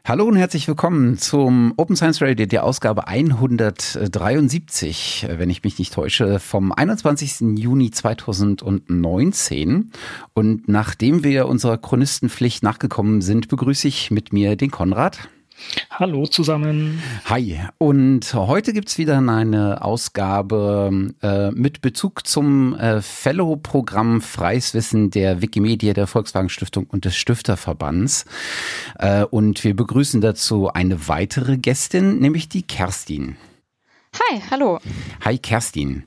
Hallo und herzlich willkommen zum Open Science Radio, der Ausgabe 173, wenn ich mich nicht täusche, vom 21. Juni 2019. Und nachdem wir unserer Chronistenpflicht nachgekommen sind, begrüße ich mit mir den Konrad. Hallo zusammen. Hi. Und heute gibt's wieder eine Ausgabe mit Bezug zum Fellow-Programm Freies Wissen der Wikimedia, der Volkswagen Stiftung und des Stifterverbands. Und wir begrüßen dazu eine weitere Gästin, nämlich die Kerstin. Hi, hallo. Hi Kerstin.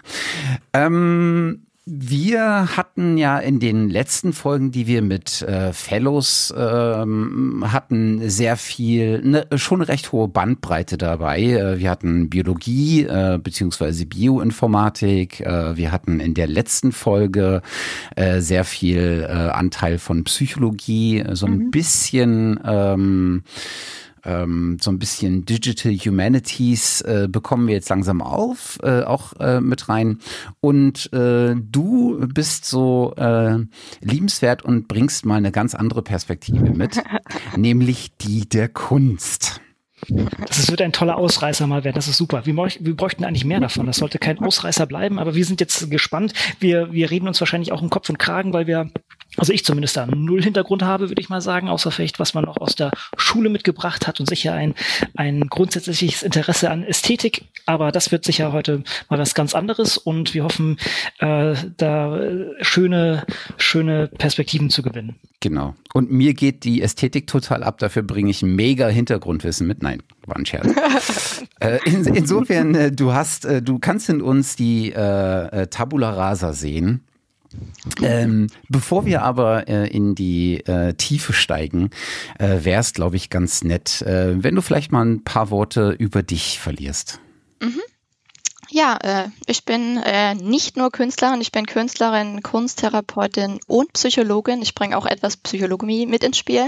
Wir hatten ja in den letzten Folgen, die wir mit Fellows hatten, sehr viel, schon eine recht hohe Bandbreite dabei. Wir hatten Biologie beziehungsweise Bioinformatik. Wir hatten in der letzten Folge sehr viel Anteil von Psychologie, so ein bisschen Digital Humanities bekommen wir jetzt langsam auch mit rein. Und du bist so liebenswert und bringst mal eine ganz andere Perspektive mit, nämlich die der Kunst. Das wird ein toller Ausreißer mal werden, das ist super. Wir bräuchten eigentlich mehr davon, das sollte kein Ausreißer bleiben, aber wir sind jetzt gespannt. Wir reden uns wahrscheinlich auch im Kopf und Kragen, weil also ich zumindest da null Hintergrund habe, würde ich mal sagen, außer vielleicht, was man noch aus der Schule mitgebracht hat und sicher ein grundsätzliches Interesse an Ästhetik. Aber das wird sicher heute mal was ganz anderes und wir hoffen, da schöne Perspektiven zu gewinnen. Genau. Und mir geht die Ästhetik total ab, dafür bringe ich mega Hintergrundwissen mit. Nein, war ein Scherz. Insofern, du kannst in uns die Tabula Rasa sehen. Bevor wir aber in die Tiefe steigen, wäre es, glaube ich, ganz nett, wenn du vielleicht mal ein paar Worte über dich verlierst. Mhm. Ja, ich bin nicht nur Künstlerin, ich bin Künstlerin, Kunsttherapeutin und Psychologin. Ich bringe auch etwas Psychologie mit ins Spiel.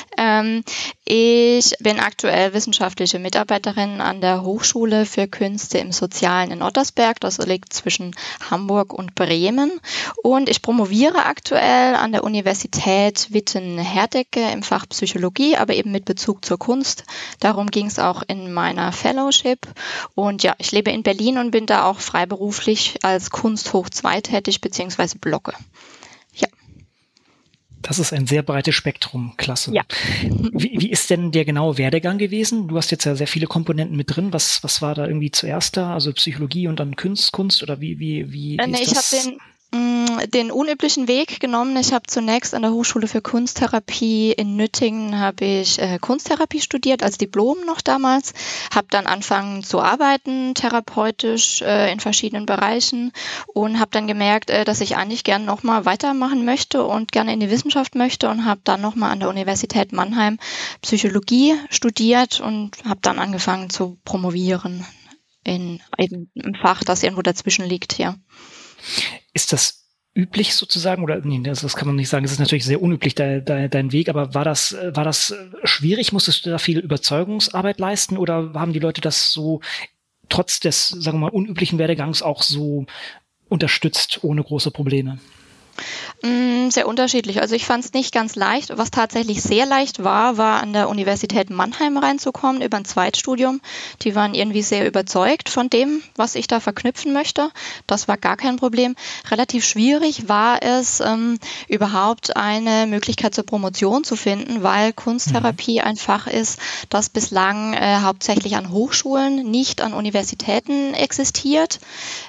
Ich bin aktuell wissenschaftliche Mitarbeiterin an der Hochschule für Künste im Sozialen in Ottersberg. Das liegt zwischen Hamburg und Bremen. Und ich promoviere aktuell an der Universität Witten-Herdecke im Fach Psychologie, aber eben mit Bezug zur Kunst. Darum ging es auch in meiner Fellowship. Und ja, ich lebe in Berlin und bin da auch freiberuflich als Kunst hoch 2 tätig, beziehungsweise blogge. Ja. Das ist ein sehr breites Spektrum, klasse. Ja. Wie ist denn der genaue Werdegang gewesen? Du hast jetzt ja sehr viele Komponenten mit drin. Was war da irgendwie zuerst da? Also Psychologie und dann Kunst oder wie ist das? Ich habe den unüblichen Weg genommen. Ich habe zunächst an der Hochschule für Kunsttherapie in Nüttingen Kunsttherapie studiert, als Diplom noch damals. Habe dann angefangen zu arbeiten, therapeutisch in verschiedenen Bereichen und habe dann gemerkt, dass ich eigentlich gerne nochmal weitermachen möchte und gerne in die Wissenschaft möchte und habe dann nochmal an der Universität Mannheim Psychologie studiert und habe dann angefangen zu promovieren in einem Fach, das irgendwo dazwischen liegt, ja. Ist das üblich sozusagen, oder nee, das kann man nicht sagen, es ist natürlich sehr unüblich, dein Weg, aber war das schwierig? Musstest du da viel Überzeugungsarbeit leisten oder haben die Leute das so trotz des, sagen wir mal, unüblichen Werdegangs auch so unterstützt, ohne große Probleme? Sehr unterschiedlich. Also ich fand es nicht ganz leicht. Was tatsächlich sehr leicht war an der Universität Mannheim reinzukommen über ein Zweitstudium. Die waren irgendwie sehr überzeugt von dem, was ich da verknüpfen möchte. Das war gar kein Problem. Relativ schwierig war es, überhaupt eine Möglichkeit zur Promotion zu finden, weil Kunsttherapie ein Fach ist, das bislang hauptsächlich an Hochschulen, nicht an Universitäten existiert.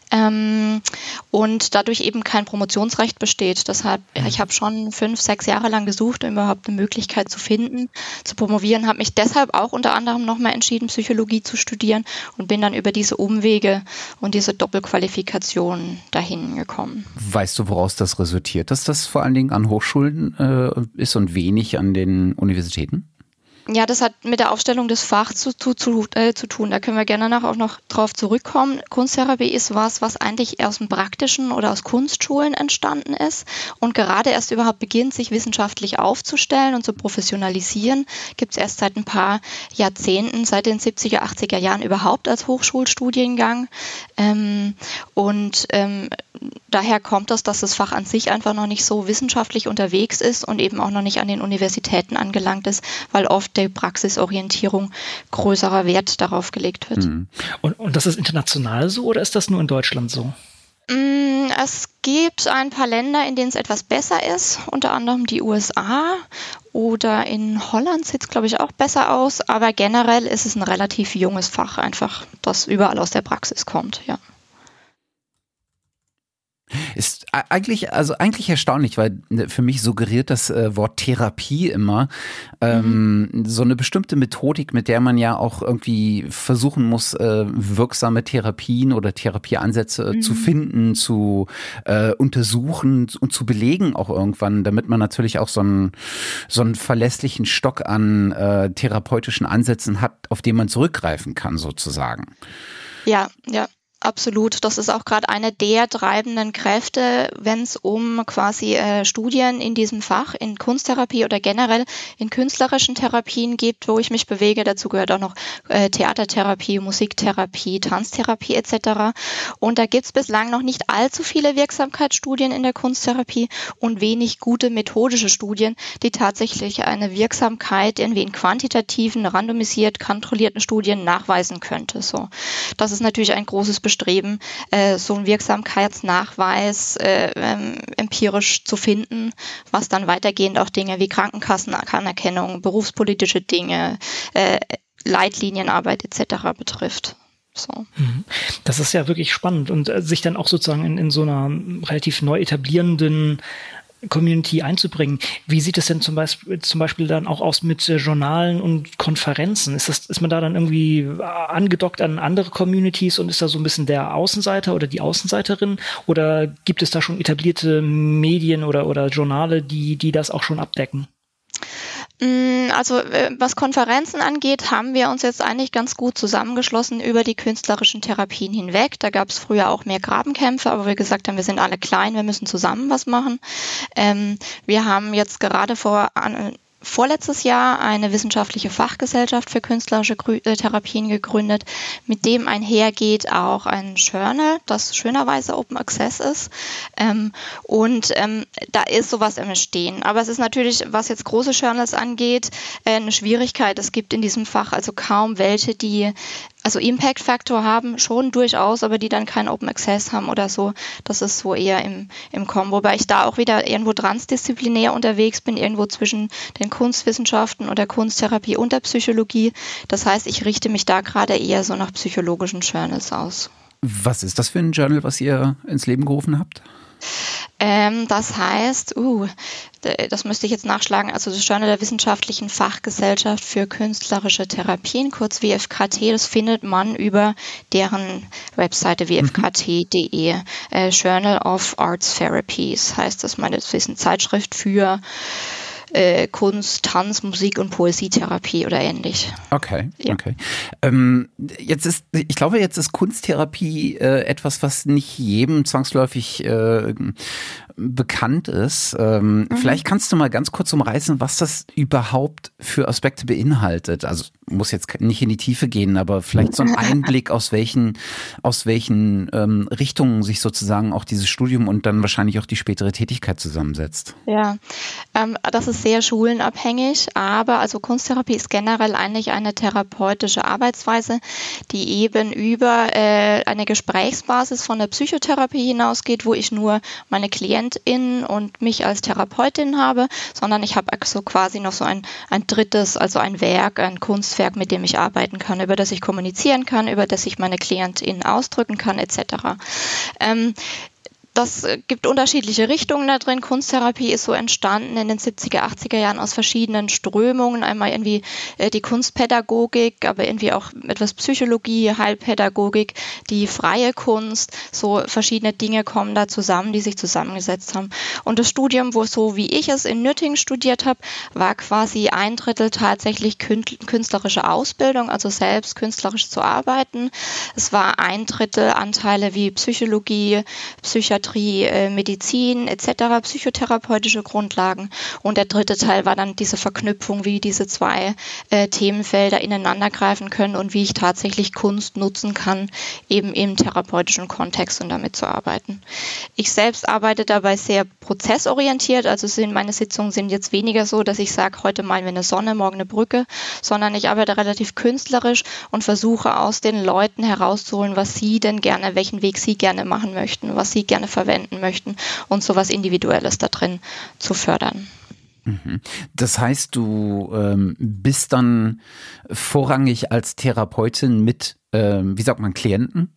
Und dadurch eben kein Promotionsrecht besteht. Deshalb, ich habe schon 5-6 Jahre lang gesucht, um überhaupt eine Möglichkeit zu finden, zu promovieren, habe mich deshalb auch unter anderem nochmal entschieden, Psychologie zu studieren und bin dann über diese Umwege und diese Doppelqualifikation dahin gekommen. Weißt du, woraus das resultiert, dass das vor allen Dingen an Hochschulen ist und wenig an den Universitäten? Ja, das hat mit der Aufstellung des Fachs zu tun. Da können wir gerne auch noch drauf zurückkommen. Kunsttherapie ist was eigentlich aus dem Praktischen oder aus Kunstschulen entstanden ist und gerade erst überhaupt beginnt, sich wissenschaftlich aufzustellen und zu professionalisieren, gibt es erst seit ein paar Jahrzehnten, seit den 70er, 80er Jahren überhaupt als Hochschulstudiengang. daher kommt das, dass das Fach an sich einfach noch nicht so wissenschaftlich unterwegs ist und eben auch noch nicht an den Universitäten angelangt ist, weil oft die Praxisorientierung größerer Wert darauf gelegt wird. Und das ist international so oder ist das nur in Deutschland so? Es gibt ein paar Länder, in denen es etwas besser ist, unter anderem die USA oder in Holland sieht es, glaube ich, auch besser aus, aber generell ist es ein relativ junges Fach einfach, das überall aus der Praxis kommt, ja. Ist eigentlich erstaunlich, weil für mich suggeriert das Wort Therapie immer so eine bestimmte Methodik, mit der man ja auch irgendwie versuchen muss, wirksame Therapien oder Therapieansätze zu finden, zu untersuchen und zu belegen auch irgendwann, damit man natürlich auch so einen verlässlichen Stock an therapeutischen Ansätzen hat, auf den man zurückgreifen kann sozusagen. Ja. Absolut. Das ist auch gerade eine der treibenden Kräfte, wenn es um quasi Studien in diesem Fach, in Kunsttherapie oder generell in künstlerischen Therapien gibt, wo ich mich bewege. Dazu gehört auch noch Theatertherapie, Musiktherapie, Tanztherapie etc. Und da gibt es bislang noch nicht allzu viele Wirksamkeitsstudien in der Kunsttherapie und wenig gute methodische Studien, die tatsächlich eine Wirksamkeit irgendwie in quantitativen, randomisiert kontrollierten Studien nachweisen könnte. So, das ist natürlich ein großes Bestreben, so einen Wirksamkeitsnachweis empirisch zu finden, was dann weitergehend auch Dinge wie Krankenkassenanerkennung, berufspolitische Dinge, Leitlinienarbeit etc. betrifft. So. Das ist ja wirklich spannend und sich dann auch sozusagen in so einer relativ neu etablierenden Community einzubringen. Wie sieht es denn zum Beispiel dann auch aus mit Journalen und Konferenzen? Ist man da dann irgendwie angedockt an andere Communities und ist da so ein bisschen der Außenseiter oder die Außenseiterin? Oder gibt es da schon etablierte Medien oder Journale, die das auch schon abdecken? Also was Konferenzen angeht, haben wir uns jetzt eigentlich ganz gut zusammengeschlossen über die künstlerischen Therapien hinweg. Da gab es früher auch mehr Grabenkämpfe, aber wir gesagt haben, wir sind alle klein, wir müssen zusammen was machen. Wir haben jetzt gerade vorletztes Jahr eine wissenschaftliche Fachgesellschaft für künstlerische Therapien gegründet, mit dem einhergeht auch ein Journal, das schönerweise Open Access ist. Da ist sowas im Entstehen. Aber es ist natürlich, was jetzt große Journals angeht, eine Schwierigkeit. Es gibt in diesem Fach also kaum welche, die also Impact-Faktor haben, schon durchaus, aber die dann keinen Open Access haben oder so. Das ist so eher im Kombo. Wobei ich da auch wieder irgendwo transdisziplinär unterwegs bin, irgendwo zwischen den Kunstwissenschaften und der Kunsttherapie und der Psychologie. Das heißt, ich richte mich da gerade eher so nach psychologischen Journals aus. Was ist das für ein Journal, was ihr ins Leben gerufen habt? Das heißt, das müsste ich jetzt nachschlagen, also das Journal der Wissenschaftlichen Fachgesellschaft für künstlerische Therapien, kurz WFKT, das findet man über deren Webseite wfkt.de. Journal of Arts Therapies heißt das, das ist eine Zeitschrift für Kunst, Tanz, Musik und Poesietherapie oder ähnlich. Okay. Ich glaube, jetzt ist Kunsttherapie etwas, was nicht jedem zwangsläufig bekannt ist. Vielleicht kannst du mal ganz kurz umreißen, was das überhaupt für Aspekte beinhaltet. Also muss jetzt nicht in die Tiefe gehen, aber vielleicht so ein Einblick, aus welchen Richtungen sich sozusagen auch dieses Studium und dann wahrscheinlich auch die spätere Tätigkeit zusammensetzt. Ja, das ist sehr schulenabhängig, aber also Kunsttherapie ist generell eigentlich eine therapeutische Arbeitsweise, die eben über eine Gesprächsbasis von der Psychotherapie hinausgeht, wo ich nur meine KlientInnen und mich als Therapeutin habe, sondern ich habe also quasi noch so ein drittes, also ein Werk, ein Kunstwerk, mit dem ich arbeiten kann, über das ich kommunizieren kann, über das ich meine KlientInnen ausdrücken kann, etc. Das gibt unterschiedliche Richtungen da drin. Kunsttherapie ist so entstanden in den 70er, 80er Jahren aus verschiedenen Strömungen. Einmal irgendwie die Kunstpädagogik, aber irgendwie auch etwas Psychologie, Heilpädagogik, die freie Kunst. So verschiedene Dinge kommen da zusammen, die sich zusammengesetzt haben. Und das Studium, wo so wie ich es in Nürtingen studiert habe, war quasi 1/3 tatsächlich künstlerische Ausbildung, also selbst künstlerisch zu arbeiten. Es war 1/3 Anteile wie Psychologie, Psychiatrie, Psychiatrie, Medizin etc., psychotherapeutische Grundlagen. Und der dritte Teil war dann diese Verknüpfung, wie diese zwei Themenfelder ineinander greifen können und wie ich tatsächlich Kunst nutzen kann, eben im therapeutischen Kontext und damit zu arbeiten. Ich selbst arbeite dabei sehr prozessorientiert, also meine Sitzungen sind jetzt weniger so, dass ich sage, heute malen wir eine Sonne, morgen eine Brücke, sondern ich arbeite relativ künstlerisch und versuche aus den Leuten herauszuholen, was sie denn gerne, welchen Weg sie gerne machen möchten, was sie gerne verwenden möchten und so was Individuelles da drin zu fördern. Das heißt, du bist dann vorrangig als Therapeutin mit, Klienten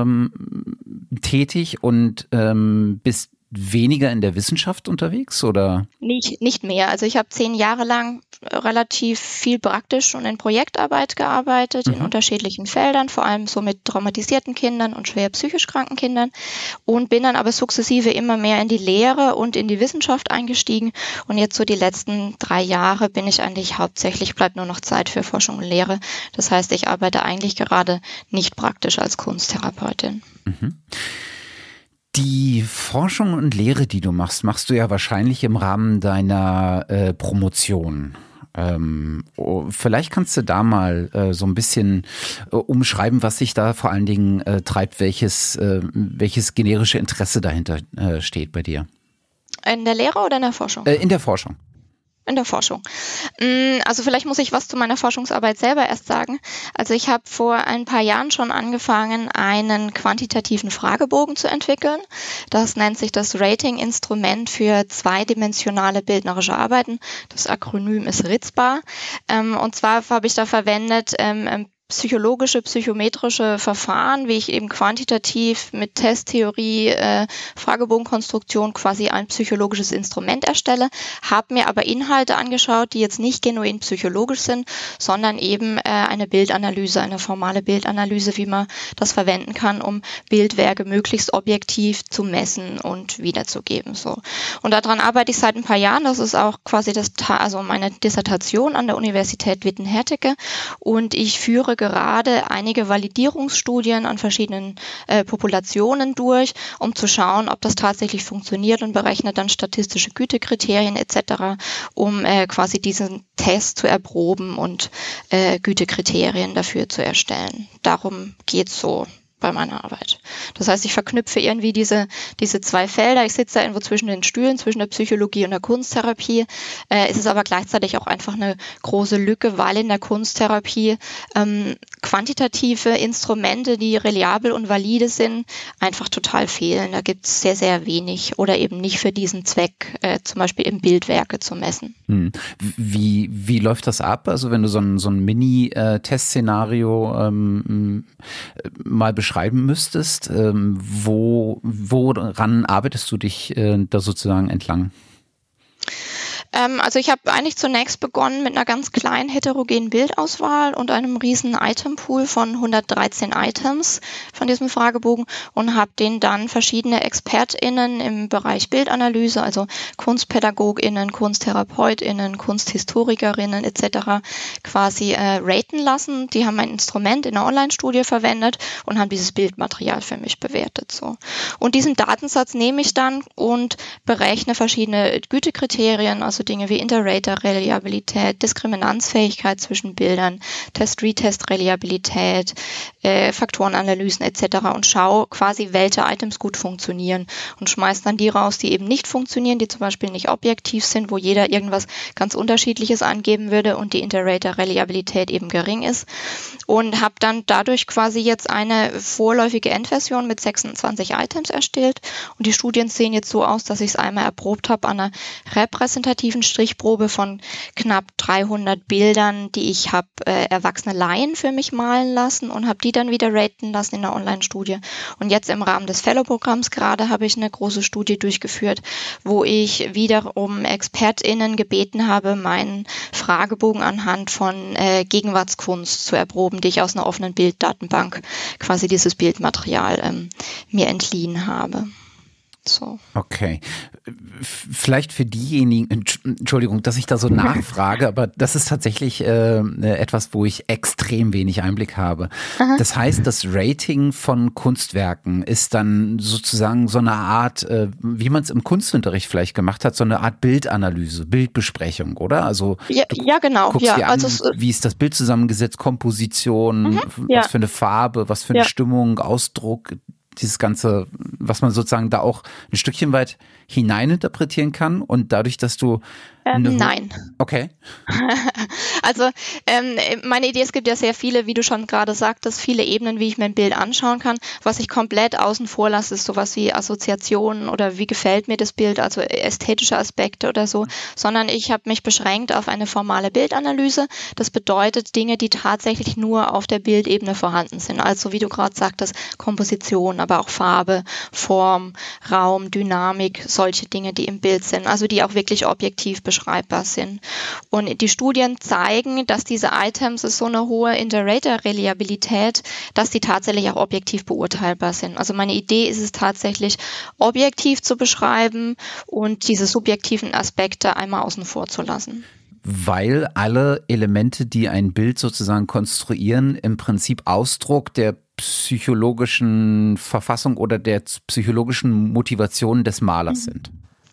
tätig und bist weniger in der Wissenschaft unterwegs, oder? Nicht mehr. Also ich habe 10 Jahre lang relativ viel praktisch und in Projektarbeit gearbeitet, in unterschiedlichen Feldern, vor allem so mit traumatisierten Kindern und schwer psychisch kranken Kindern und bin dann aber sukzessive immer mehr in die Lehre und in die Wissenschaft eingestiegen und jetzt so die letzten 3 Jahre bin ich eigentlich hauptsächlich, bleibt nur noch Zeit für Forschung und Lehre. Das heißt, ich arbeite eigentlich gerade nicht praktisch als Kunsttherapeutin. Die Forschung und Lehre, die du machst du ja wahrscheinlich im Rahmen deiner Promotion. Vielleicht kannst du da mal so ein bisschen umschreiben, was sich da vor allen Dingen treibt, welches generische Interesse dahinter steht bei dir. In der Lehre oder in der Forschung? In der Forschung. In der Forschung. Also vielleicht muss ich was zu meiner Forschungsarbeit selber erst sagen. Also ich habe vor ein paar Jahren schon angefangen, einen quantitativen Fragebogen zu entwickeln. Das nennt sich das Rating-Instrument für zweidimensionale bildnerische Arbeiten. Das Akronym ist RIZBA. Und zwar habe ich da verwendet psychologische, psychometrische Verfahren, wie ich eben quantitativ mit Testtheorie, Fragebogenkonstruktion quasi ein psychologisches Instrument erstelle, habe mir aber Inhalte angeschaut, die jetzt nicht genuin psychologisch sind, sondern eben eine Bildanalyse, eine formale Bildanalyse, wie man das verwenden kann, um Bildwerke möglichst objektiv zu messen und wiederzugeben. So. Und daran arbeite ich seit ein paar Jahren. Das ist auch quasi meine Dissertation an der Universität Witten-Herdecke und ich führe gerade einige Validierungsstudien an verschiedenen Populationen durch, um zu schauen, ob das tatsächlich funktioniert und berechnet dann statistische Gütekriterien etc., um quasi diesen Test zu erproben und Gütekriterien dafür zu erstellen. Darum geht's so bei meiner Arbeit. Das heißt, ich verknüpfe irgendwie diese zwei Felder. Ich sitze da irgendwo zwischen den Stühlen, zwischen der Psychologie und der Kunsttherapie. Es ist aber gleichzeitig auch einfach eine große Lücke, weil in der Kunsttherapie quantitative Instrumente, die reliabel und valide sind, einfach total fehlen. Da gibt es sehr, sehr wenig oder eben nicht für diesen Zweck, zum Beispiel im Bildwerke zu messen. Wie läuft das ab? Also wenn du so ein Mini-Testszenario mal beschreiben müsstest, woran arbeitest du dich da sozusagen entlang? Also ich habe eigentlich zunächst begonnen mit einer ganz kleinen heterogenen Bildauswahl und einem riesen Itempool von 113 Items von diesem Fragebogen und habe den dann verschiedene ExpertInnen im Bereich Bildanalyse, also KunstpädagogInnen, KunsttherapeutInnen, KunsthistorikerInnen etc. quasi raten lassen. Die haben ein Instrument in einer Online-Studie verwendet und haben dieses Bildmaterial für mich bewertet. So. Und diesen Datensatz nehme ich dann und berechne verschiedene Gütekriterien, also Dinge wie Inter-Rater-Reliabilität, Diskriminanzfähigkeit zwischen Bildern, Test-Retest-Reliabilität, Faktorenanalysen etc. und schaue quasi, welche Items gut funktionieren und schmeiße dann die raus, die eben nicht funktionieren, die zum Beispiel nicht objektiv sind, wo jeder irgendwas ganz Unterschiedliches angeben würde und die Inter-Rater-Reliabilität eben gering ist und habe dann dadurch quasi jetzt eine vorläufige Endversion mit 26 Items erstellt und die Studien sehen jetzt so aus, dass ich es einmal erprobt habe an einer repräsentativen Strichprobe von knapp 300 Bildern, die ich habe erwachsene Laien für mich malen lassen und habe die dann wieder raten lassen in der Online-Studie. Und jetzt im Rahmen des Fellow-Programms gerade habe ich eine große Studie durchgeführt, wo ich wiederum ExpertInnen gebeten habe, meinen Fragebogen anhand von Gegenwartskunst zu erproben, die ich aus einer offenen Bilddatenbank quasi dieses Bildmaterial mir entliehen habe. So. Okay. Vielleicht für diejenigen, Entschuldigung, dass ich da so nachfrage, aber das ist tatsächlich etwas, wo ich extrem wenig Einblick habe. Aha. Das heißt, das Rating von Kunstwerken ist dann sozusagen so eine Art, wie man es im Kunstunterricht vielleicht gemacht hat, so eine Art Bildanalyse, Bildbesprechung, oder? Also ja, genau. Guckst dir an, wie ist das Bild zusammengesetzt, Komposition, was für eine Farbe, was für eine Stimmung, Ausdruck, dieses Ganze, was man sozusagen da auch ein Stückchen weit hineininterpretieren kann und dadurch, dass du nein. Okay. Also meine Idee, es gibt ja sehr viele, wie du schon gerade sagtest, viele Ebenen, wie ich mir ein Bild anschauen kann. Was ich komplett außen vor lasse, ist sowas wie Assoziationen oder wie gefällt mir das Bild, also ästhetische Aspekte oder so, sondern ich habe mich beschränkt auf eine formale Bildanalyse. Das bedeutet Dinge, die tatsächlich nur auf der Bildebene vorhanden sind. Also wie du gerade sagtest, Komposition, aber auch Farbe, Form, Raum, Dynamik, solche Dinge, die im Bild sind, also die auch wirklich objektiv beschreibbar sind. Und die Studien zeigen, dass diese Items so eine hohe Interrater-Reliabilität, dass die tatsächlich auch objektiv beurteilbar sind. Also meine Idee ist es tatsächlich, objektiv zu beschreiben und diese subjektiven Aspekte einmal außen vor zu lassen. Weil alle Elemente, die ein Bild sozusagen konstruieren, im Prinzip Ausdruck der psychologischen Verfassung oder der psychologischen Motivation des Malers sind.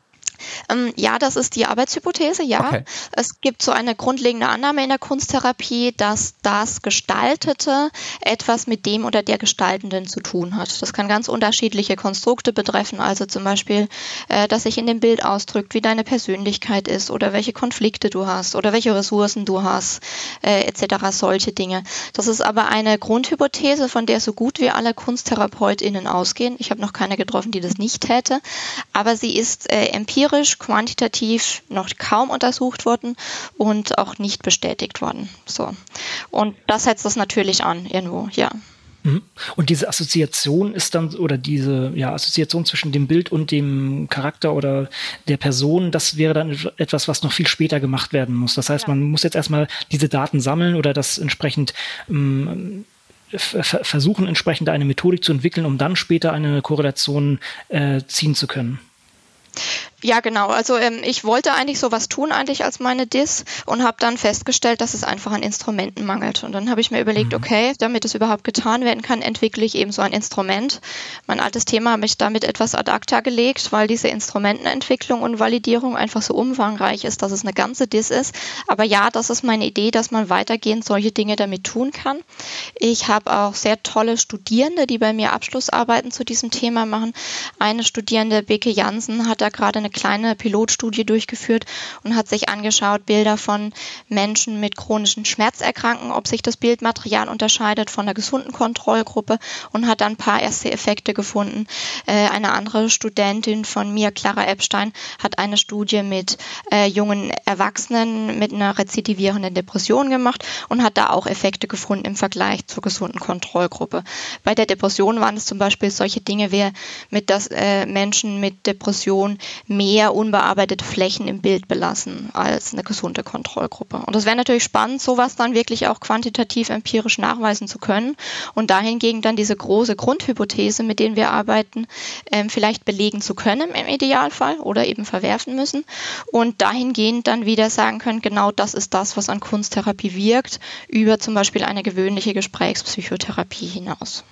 Ja, das ist die Arbeitshypothese, ja. Okay. Es gibt so eine grundlegende Annahme in der Kunsttherapie, dass das Gestaltete etwas mit dem oder der Gestaltenden zu tun hat. Das kann ganz unterschiedliche Konstrukte betreffen, also zum Beispiel, dass sich in dem Bild ausdrückt, wie deine Persönlichkeit ist oder welche Konflikte du hast oder welche Ressourcen du hast, etc., solche Dinge. Das ist aber eine Grundhypothese, von der so gut wie alle KunsttherapeutInnen ausgehen. Ich habe noch keine getroffen, die das nicht täte, aber sie ist empirisch, quantitativ noch kaum untersucht worden und auch nicht bestätigt worden. So. Und das setzt das natürlich an, irgendwo, ja. Und diese Assoziation ist dann, oder diese Assoziation zwischen dem Bild und dem Charakter oder der Person, das wäre dann etwas, was noch viel später gemacht werden muss. Das heißt, man muss jetzt erstmal diese Daten sammeln oder das entsprechend versuchen, entsprechend eine Methodik zu entwickeln, um dann später eine Korrelation ziehen zu können. Ja, genau. Also ich wollte eigentlich sowas tun eigentlich als meine Diss und habe dann festgestellt, dass es einfach an Instrumenten mangelt. Und dann habe ich mir überlegt, okay, damit es überhaupt getan werden kann, entwickle ich eben so ein Instrument. Mein altes Thema habe ich damit etwas ad acta gelegt, weil diese Instrumentenentwicklung und Validierung einfach so umfangreich ist, dass es eine ganze Diss ist. Aber ja, das ist meine Idee, dass man weitergehend solche Dinge damit tun kann. Ich habe auch sehr tolle Studierende, die bei mir Abschlussarbeiten zu diesem Thema machen. Eine Studierende, Beke Jansen, hat da gerade eine kleine Pilotstudie durchgeführt und hat sich angeschaut, Bilder von Menschen mit chronischen Schmerzerkrankungen, ob sich das Bildmaterial unterscheidet von der gesunden Kontrollgruppe und hat dann ein paar erste Effekte gefunden. Eine andere Studentin von mir, Clara Epstein, hat eine Studie mit jungen Erwachsenen mit einer rezidivierenden Depression gemacht und hat da auch Effekte gefunden im Vergleich zur gesunden Kontrollgruppe. Bei der Depression waren es zum Beispiel solche Dinge wie dass Menschen mit Depression mehr unbearbeitete Flächen im Bild belassen als eine gesunde Kontrollgruppe. Und das wäre natürlich spannend, sowas dann wirklich auch quantitativ empirisch nachweisen zu können und dahingegen dann diese große Grundhypothese, mit denen wir arbeiten, vielleicht belegen zu können im Idealfall oder eben verwerfen müssen und dahingehend dann wieder sagen können, genau das ist das, was an Kunsttherapie wirkt, über zum Beispiel eine gewöhnliche Gesprächspsychotherapie hinaus.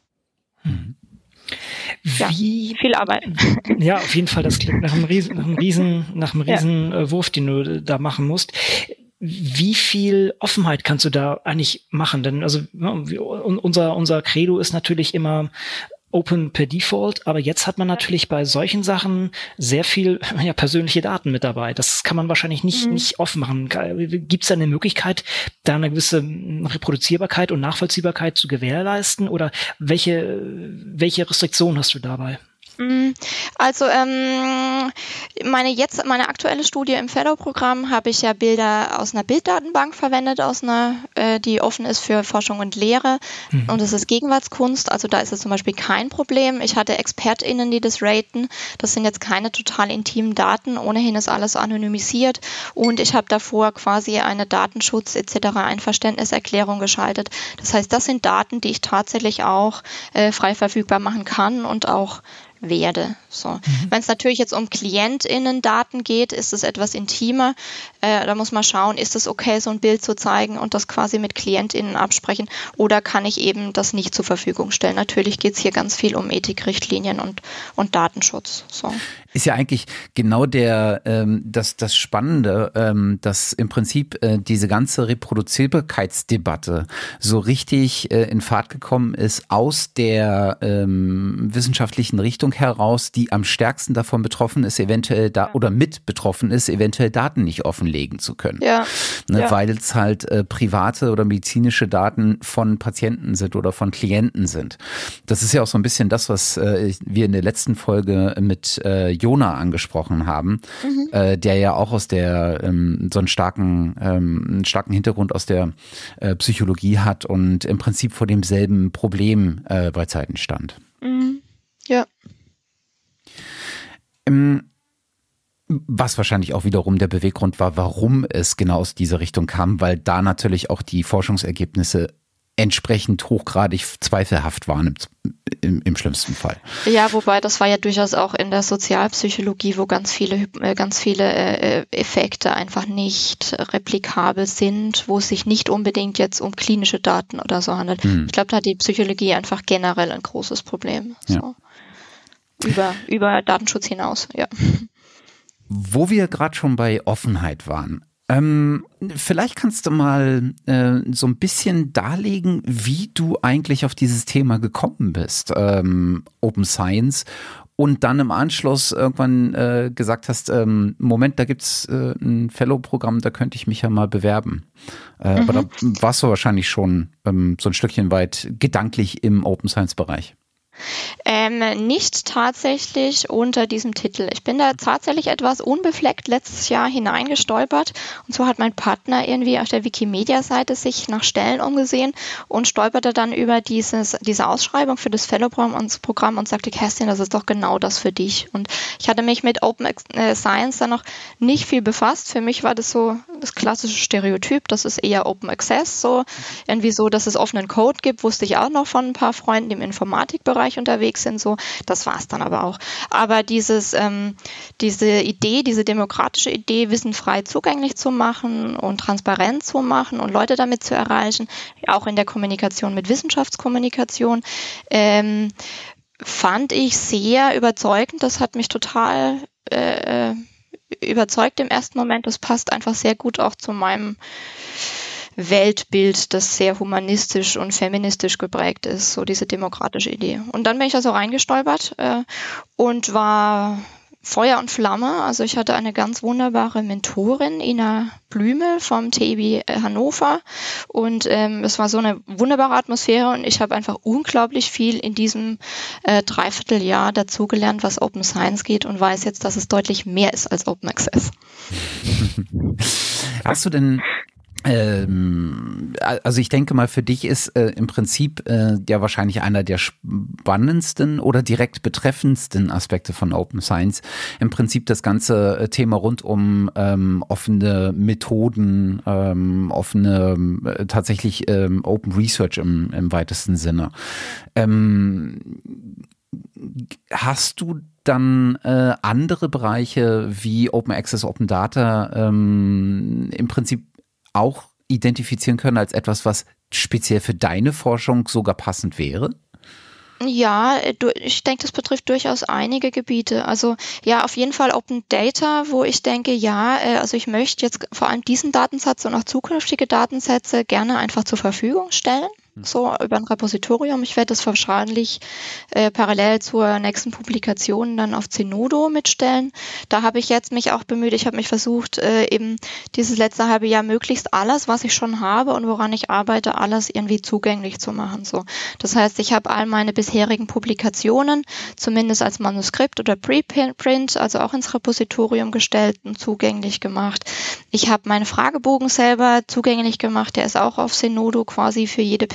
Wie viel Arbeit. Ja, auf jeden Fall, das klingt nach einem riesen Wurf, den du da machen musst. Wie viel Offenheit kannst du da eigentlich machen? Denn also unser Credo ist natürlich immer Open per Default, aber jetzt hat man natürlich bei solchen Sachen sehr viel persönliche Daten mit dabei. Das kann man wahrscheinlich nicht offen machen. Gibt es da eine Möglichkeit, da eine gewisse Reproduzierbarkeit und Nachvollziehbarkeit zu gewährleisten? Oder welche Restriktionen hast du dabei? Also meine aktuelle Studie im Fellow-Programm habe ich ja Bilder aus einer Bilddatenbank verwendet, die offen ist für Forschung und Lehre. Und es ist Gegenwartskunst, also da ist es zum Beispiel kein Problem. Ich hatte ExpertInnen, die das raten. Das sind jetzt keine total intimen Daten. Ohnehin ist alles anonymisiert. Und ich habe davor quasi eine Datenschutz etc. Einverständniserklärung geschaltet. Das heißt, das sind Daten, die ich tatsächlich auch frei verfügbar machen kann und auch werde. So. Wenn es natürlich jetzt um KlientInnen-Daten geht, ist es etwas intimer. Da muss man schauen, ist es okay, so ein Bild zu zeigen und das quasi mit KlientInnen absprechen, oder kann ich eben das nicht zur Verfügung stellen? Natürlich geht es hier ganz viel um Ethikrichtlinien und Datenschutz. So. Ist ja eigentlich genau das Spannende, dass im Prinzip diese ganze Reproduzierbarkeitsdebatte so richtig in Fahrt gekommen ist aus der wissenschaftlichen Richtung heraus, die am stärksten davon betroffen ist, eventuell oder mit betroffen ist, eventuell Daten nicht offenlegen zu können. Ja. Weil es halt private oder medizinische Daten von Patienten sind oder von Klienten sind. Das ist ja auch so ein bisschen das, was wir in der letzten Folge mit Jona angesprochen haben, der ja auch aus der so einen starken Hintergrund aus der Psychologie hat und im Prinzip vor demselben Problem bei Zeiten stand. Ja. Was wahrscheinlich auch wiederum der Beweggrund war, warum es genau aus dieser Richtung kam, weil da natürlich auch die Forschungsergebnisse entsprechend hochgradig zweifelhaft waren im schlimmsten Fall. Ja, wobei das war ja durchaus auch in der Sozialpsychologie, wo ganz viele Effekte einfach nicht replikabel sind, wo es sich nicht unbedingt jetzt um klinische Daten oder so handelt. Ich glaube, da hat die Psychologie einfach generell ein großes Problem. So. Ja. Über Datenschutz hinaus, ja. Wo wir gerade schon bei Offenheit waren, vielleicht kannst du mal so ein bisschen darlegen, wie du eigentlich auf dieses Thema gekommen bist, Open Science, und dann im Anschluss irgendwann gesagt hast, Moment, da gibt's ein Fellow-Programm, da könnte ich mich ja mal bewerben. Aber da warst du wahrscheinlich schon so ein Stückchen weit gedanklich im Open Science-Bereich. Nicht tatsächlich unter diesem Titel. Ich bin da tatsächlich etwas unbefleckt letztes Jahr hineingestolpert. Und so hat mein Partner irgendwie auf der Wikimedia-Seite sich nach Stellen umgesehen und stolperte dann über diese Ausschreibung für das Fellow-Programm und sagte, Kerstin, das ist doch genau das für dich. Und ich hatte mich mit Open Science dann noch nicht viel befasst. Für mich war das so das klassische Stereotyp, das ist eher Open Access, so irgendwie so, dass es offenen Code gibt, wusste ich auch noch von ein paar Freunden, die im Informatikbereich unterwegs sind, so, das war es dann aber auch. Aber diese Idee, diese demokratische Idee, Wissen frei zugänglich zu machen und transparent zu machen und Leute damit zu erreichen, auch in der Kommunikation mit Wissenschaftskommunikation, fand ich sehr überzeugend. Das hat mich total überzeugt im ersten Moment. Das passt einfach sehr gut auch zu meinem Weltbild, das sehr humanistisch und feministisch geprägt ist, so diese demokratische Idee. Und dann bin ich da so reingestolpert und war Feuer und Flamme. Also ich hatte eine ganz wunderbare Mentorin, Ina Blümel vom TIB Hannover, und es war so eine wunderbare Atmosphäre und ich habe einfach unglaublich viel in diesem Dreivierteljahr dazugelernt, was Open Science geht, und weiß jetzt, dass es deutlich mehr ist als Open Access. Hast du denn also ich denke mal, für dich ist im Prinzip ja wahrscheinlich einer der spannendsten oder direkt betreffendsten Aspekte von Open Science im Prinzip das ganze Thema rund um offene Methoden, tatsächlich Open Research im weitesten Sinne. Hast du dann andere Bereiche wie Open Access, Open Data im Prinzip auch identifizieren können als etwas, was speziell für deine Forschung sogar passend wäre? Ja, ich denke, das betrifft durchaus einige Gebiete. Also ja, auf jeden Fall Open Data, wo ich denke, ja, also ich möchte jetzt vor allem diesen Datensatz und auch zukünftige Datensätze gerne einfach zur Verfügung stellen. So über ein Repositorium. Ich werde das wahrscheinlich parallel zur nächsten Publikation dann auf Zenodo mitstellen. Da habe ich jetzt mich auch bemüht, ich habe mich versucht, eben dieses letzte halbe Jahr möglichst alles, was ich schon habe und woran ich arbeite, alles irgendwie zugänglich zu machen. So. Das heißt, ich habe all meine bisherigen Publikationen, zumindest als Manuskript oder Preprint, also auch ins Repositorium gestellt und zugänglich gemacht. Ich habe meinen Fragebogen selber zugänglich gemacht, der ist auch auf Zenodo quasi für jede Person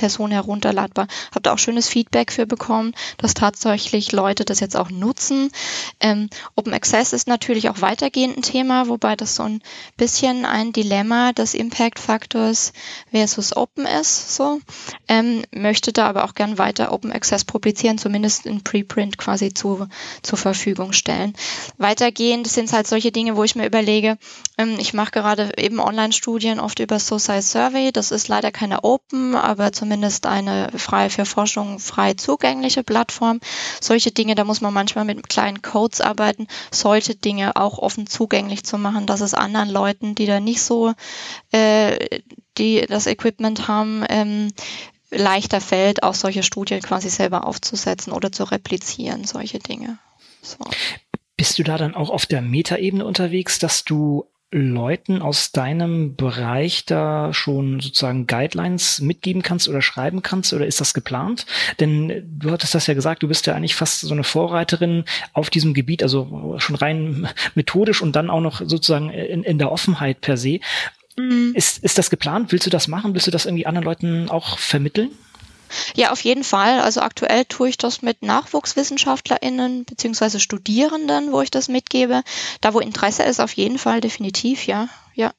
Person herunterladbar. Habe da auch schönes Feedback für bekommen, dass tatsächlich Leute das jetzt auch nutzen. Open Access ist natürlich auch weitergehend ein Thema, wobei das so ein bisschen ein Dilemma des Impact Factors versus Open ist. So möchte da aber auch gern weiter Open Access publizieren, zumindest in Preprint quasi zur Verfügung stellen. Weitergehend sind es halt solche Dinge, wo ich mir überlege, ich mache gerade eben Online-Studien oft über SOCI Survey. Das ist leider keine Open, aber zumindest eine frei für Forschung frei zugängliche Plattform. Solche Dinge, da muss man manchmal mit kleinen Codes arbeiten, solche Dinge auch offen zugänglich zu machen, dass es anderen Leuten, die da nicht so die das Equipment haben, leichter fällt, auch solche Studien quasi selber aufzusetzen oder zu replizieren, solche Dinge. So. Bist du da dann auch auf der Metaebene unterwegs, dass du Leuten aus deinem Bereich da schon sozusagen Guidelines mitgeben kannst oder schreiben kannst, oder ist das geplant? Denn du hattest das ja gesagt, du bist ja eigentlich fast so eine Vorreiterin auf diesem Gebiet, also schon rein methodisch und dann auch noch sozusagen in der Offenheit per se. Ist das geplant? Willst du das machen? Willst du das irgendwie anderen Leuten auch vermitteln? Ja, auf jeden Fall. Also aktuell tue ich das mit NachwuchswissenschaftlerInnen beziehungsweise Studierenden, wo ich das mitgebe. Da, wo Interesse ist, auf jeden Fall, definitiv, ja.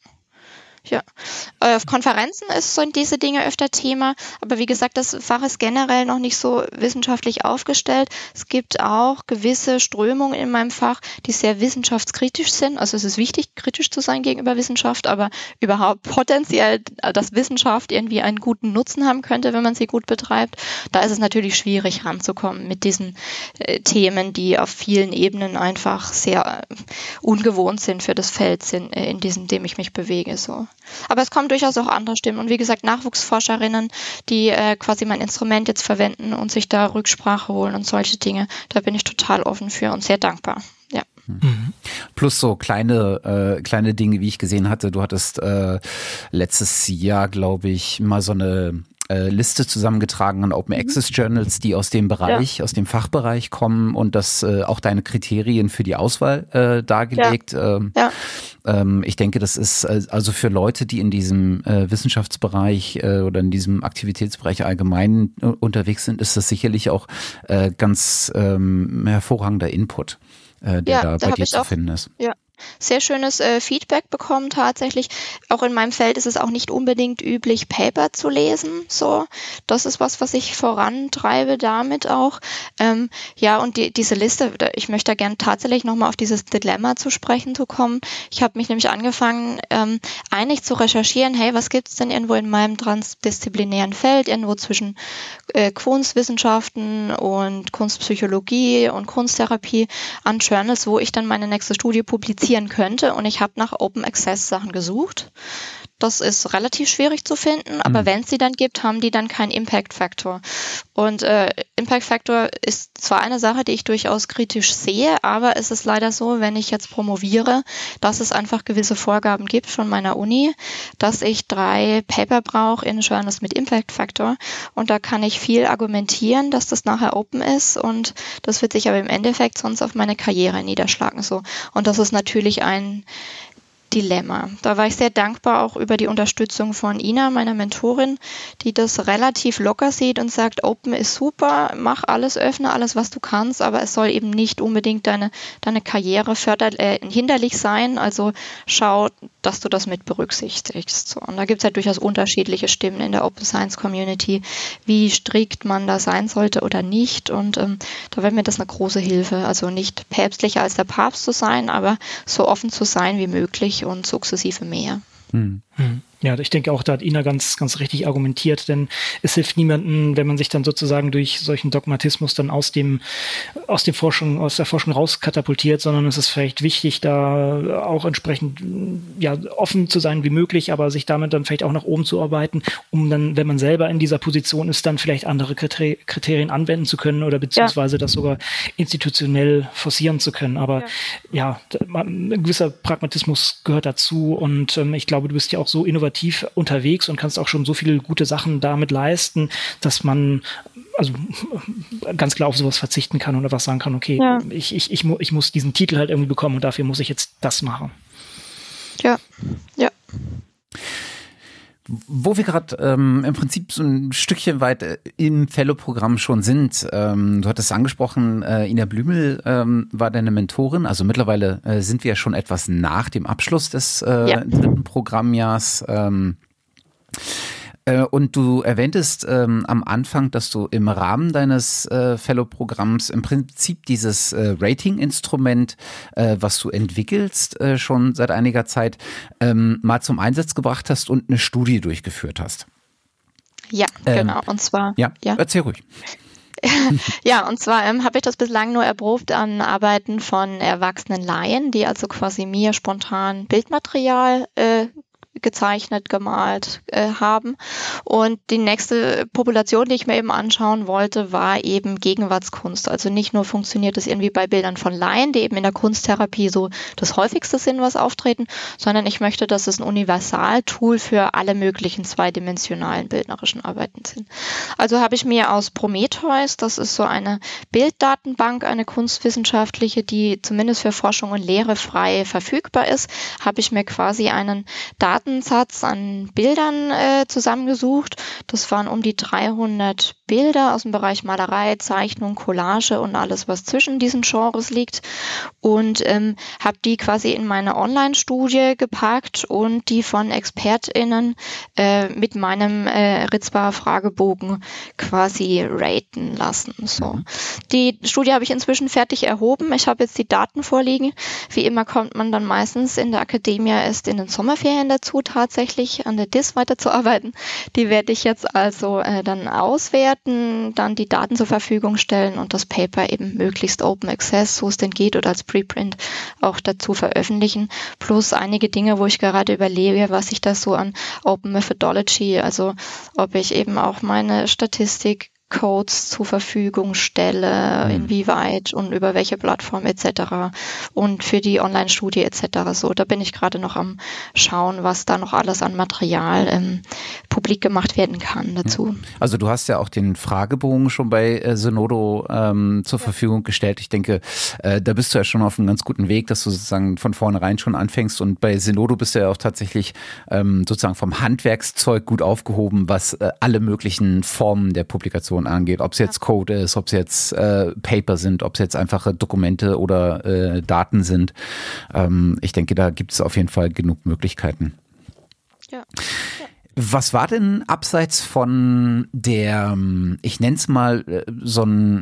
Auf Konferenzen sind diese Dinge öfter Thema, aber wie gesagt, das Fach ist generell noch nicht so wissenschaftlich aufgestellt. Es gibt auch gewisse Strömungen in meinem Fach, die sehr wissenschaftskritisch sind. Also es ist wichtig, kritisch zu sein gegenüber Wissenschaft, aber überhaupt potenziell, dass Wissenschaft irgendwie einen guten Nutzen haben könnte, wenn man sie gut betreibt. Da ist es natürlich schwierig ranzukommen mit diesen Themen, die auf vielen Ebenen einfach sehr ungewohnt sind für das Feld, in dem ich mich bewege. So. Aber es kommen durchaus auch andere Stimmen. Und wie gesagt, Nachwuchsforscherinnen, die quasi mein Instrument jetzt verwenden und sich da Rücksprache holen und solche Dinge, da bin ich total offen für und sehr dankbar. Ja. Plus so kleine Dinge, wie ich gesehen hatte. Du hattest letztes Jahr, glaube ich, mal so eine Liste zusammengetragen an Open Access Journals, die aus dem Bereich, aus dem Fachbereich kommen, und das auch deine Kriterien für die Auswahl dargelegt. Ich denke, das ist also für Leute, die in diesem Wissenschaftsbereich oder in diesem Aktivitätsbereich allgemein unterwegs sind, ist das sicherlich auch ganz hervorragender Input, der da bei dir zu finden ist. Ja. Sehr schönes Feedback bekommen tatsächlich. Auch in meinem Feld ist es auch nicht unbedingt üblich, Paper zu lesen. So, das ist was ich vorantreibe damit auch. Und diese Liste, ich möchte da gerne tatsächlich nochmal auf dieses Dilemma zu sprechen zu kommen. Ich habe mich nämlich angefangen, einig zu recherchieren, hey, was gibt's denn irgendwo in meinem transdisziplinären Feld, irgendwo zwischen Kunstwissenschaften und Kunstpsychologie und Kunsttherapie an Journals, wo ich dann meine nächste Studie publiziere könnte, und ich habe nach Open Access Sachen gesucht. Das ist relativ schwierig zu finden, aber wenn es sie dann gibt, haben die dann keinen Impact Factor. Und Impact Factor ist zwar eine Sache, die ich durchaus kritisch sehe, aber es ist leider so, wenn ich jetzt promoviere, dass es einfach gewisse Vorgaben gibt von meiner Uni, dass ich 3 Paper brauche in Journals mit Impact Factor, und da kann ich viel argumentieren, dass das nachher open ist, und das wird sich aber im Endeffekt sonst auf meine Karriere niederschlagen. So. Und das ist natürlich ein Dilemma. Da war ich sehr dankbar auch über die Unterstützung von Ina, meiner Mentorin, die das relativ locker sieht und sagt, Open ist super, mach alles, öffne alles, was du kannst, aber es soll eben nicht unbedingt deine Karriere hinderlich sein, also schau, dass du das mit berücksichtigst. So. Und da gibt es halt durchaus unterschiedliche Stimmen in der Open Science Community, wie strikt man da sein sollte oder nicht, und da wäre mir das eine große Hilfe, also nicht päpstlicher als der Papst zu sein, aber so offen zu sein wie möglich und sukzessive mehr. Ja, ich denke auch, da hat Ina ganz richtig argumentiert, denn es hilft niemandem, wenn man sich dann sozusagen durch solchen Dogmatismus dann aus der Forschung rauskatapultiert, sondern es ist vielleicht wichtig, da auch entsprechend offen zu sein wie möglich, aber sich damit dann vielleicht auch nach oben zu arbeiten, um dann, wenn man selber in dieser Position ist, dann vielleicht andere Kriterien anwenden zu können oder beziehungsweise das sogar institutionell forcieren zu können. Aber ein gewisser Pragmatismus gehört dazu, und ich glaube, du bist ja auch so innovativ unterwegs und kannst auch schon so viele gute Sachen damit leisten, dass man also ganz klar auf sowas verzichten kann und einfach sagen kann, okay, ich muss diesen Titel halt irgendwie bekommen und dafür muss ich jetzt das machen. Ja. Wo wir gerade im Prinzip so ein Stückchen weit im Fellow-Programm schon sind, du hattest angesprochen, Ina Blümel war deine Mentorin, also mittlerweile sind wir ja schon etwas nach dem Abschluss des dritten Programmjahrs. Und du erwähntest am Anfang, dass du im Rahmen deines Fellow-Programms im Prinzip dieses Rating-Instrument, was du entwickelst, schon seit einiger Zeit, mal zum Einsatz gebracht hast und eine Studie durchgeführt hast. Ja, genau. Und zwar... Ja, erzähl ruhig. Ja, und zwar habe ich das bislang nur erprobt an Arbeiten von erwachsenen Laien, die also quasi mir spontan Bildmaterial gezeichnet, gemalt haben. Und die nächste Population, die ich mir eben anschauen wollte, war eben Gegenwartskunst. Also nicht nur funktioniert es irgendwie bei Bildern von Laien, die eben in der Kunsttherapie so das häufigste sind, was auftreten, sondern ich möchte, dass es ein Universaltool für alle möglichen zweidimensionalen bildnerischen Arbeiten sind. Also habe ich mir aus Prometheus, das ist so eine Bilddatenbank, eine kunstwissenschaftliche, die zumindest für Forschung und Lehre frei verfügbar ist, habe ich mir quasi einen Datensatz an Bildern zusammengesucht. Das waren um die 300 Bilder aus dem Bereich Malerei, Zeichnung, Collage und alles, was zwischen diesen Genres liegt. Und habe die quasi in meine Online-Studie gepackt und die von ExpertInnen mit meinem Ritzbar-Fragebogen quasi raten lassen. So. Die Studie habe ich inzwischen fertig erhoben. Ich habe jetzt die Daten vorliegen. Wie immer kommt man dann meistens in der Akademie erst in den Sommerferien dazu, tatsächlich an der DIS weiterzuarbeiten. Die werde ich jetzt also dann auswerten, dann die Daten zur Verfügung stellen und das Paper eben möglichst Open Access, so es denn geht, oder als Preprint auch dazu veröffentlichen. Plus einige Dinge, wo ich gerade überlege, was ich da so an Open Methodology, also ob ich eben auch meine Statistik Codes zur Verfügung stelle, inwieweit und über welche Plattform etc. und für die Online-Studie etc. So, da bin ich gerade noch am Schauen, was da noch alles an Material publik gemacht werden kann dazu. Also du hast ja auch den Fragebogen schon bei Zenodo zur Verfügung gestellt. Ich denke, da bist du ja schon auf einem ganz guten Weg, dass du sozusagen von vornherein schon anfängst, und bei Zenodo bist du ja auch tatsächlich sozusagen vom Handwerkszeug gut aufgehoben, was alle möglichen Formen der Publikation angeht, ob es jetzt Code ist, ob es jetzt Paper sind, ob es jetzt einfache Dokumente oder Daten sind. Ich denke, da gibt es auf jeden Fall genug Möglichkeiten. Ja. Was war denn abseits von der, ich nenne es mal, so ein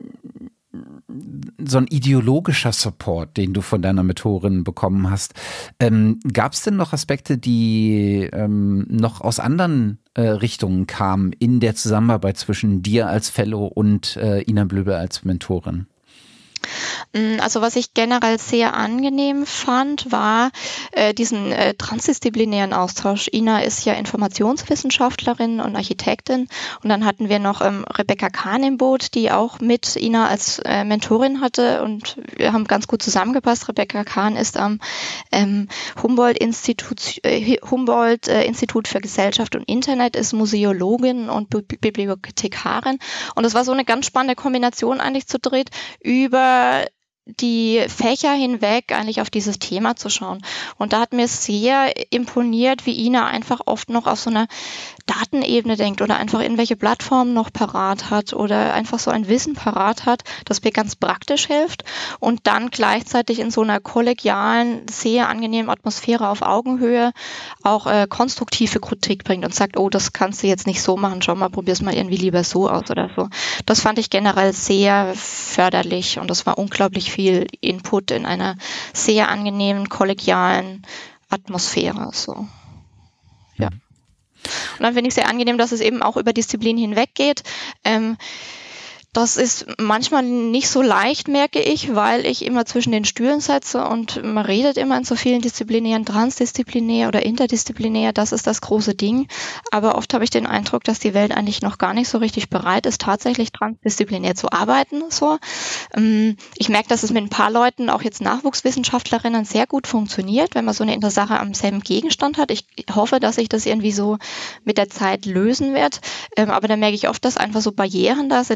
ideologischer Support, den du von deiner Mentorin bekommen hast? Gab es denn noch Aspekte, die noch aus anderen Richtungen kamen in der Zusammenarbeit zwischen dir als Fellow und Ina Blümel als Mentorin? Also was ich generell sehr angenehm fand, war diesen transdisziplinären Austausch. Ina ist ja Informationswissenschaftlerin und Architektin, und dann hatten wir noch Rebecca Kahn im Boot, die auch mit Ina als Mentorin hatte, und wir haben ganz gut zusammengepasst. Rebecca Kahn ist am Humboldt-Institut für Gesellschaft und Internet, ist Museologin und Bibliothekarin, und es war so eine ganz spannende Kombination eigentlich zu dritt, über die Fächer hinweg eigentlich auf dieses Thema zu schauen. Und da hat mir sehr imponiert, wie Ina einfach oft noch auf so einer Datenebene denkt oder einfach irgendwelche Plattformen noch parat hat oder einfach so ein Wissen parat hat, das mir ganz praktisch hilft, und dann gleichzeitig in so einer kollegialen, sehr angenehmen Atmosphäre auf Augenhöhe auch konstruktive Kritik bringt und sagt, oh, das kannst du jetzt nicht so machen, schau mal, probier's mal irgendwie lieber so aus oder so. Das fand ich generell sehr förderlich, und das war unglaublich viel Input in einer sehr angenehmen, kollegialen Atmosphäre. So. Ja. Und dann finde ich sehr angenehm, dass es eben auch über Disziplinen hinweg geht. Das ist manchmal nicht so leicht, merke ich, weil ich immer zwischen den Stühlen sitze und man redet immer in so vielen Disziplinären, transdisziplinär oder interdisziplinär, das ist das große Ding. Aber oft habe ich den Eindruck, dass die Welt eigentlich noch gar nicht so richtig bereit ist, tatsächlich transdisziplinär zu arbeiten. So. Ich merke, dass es mit ein paar Leuten, auch jetzt Nachwuchswissenschaftlerinnen, sehr gut funktioniert, wenn man so eine Sache am selben Gegenstand hat. Ich hoffe, dass sich das irgendwie so mit der Zeit lösen wird. Aber da merke ich oft, dass einfach so Barrieren da sind, weil die eine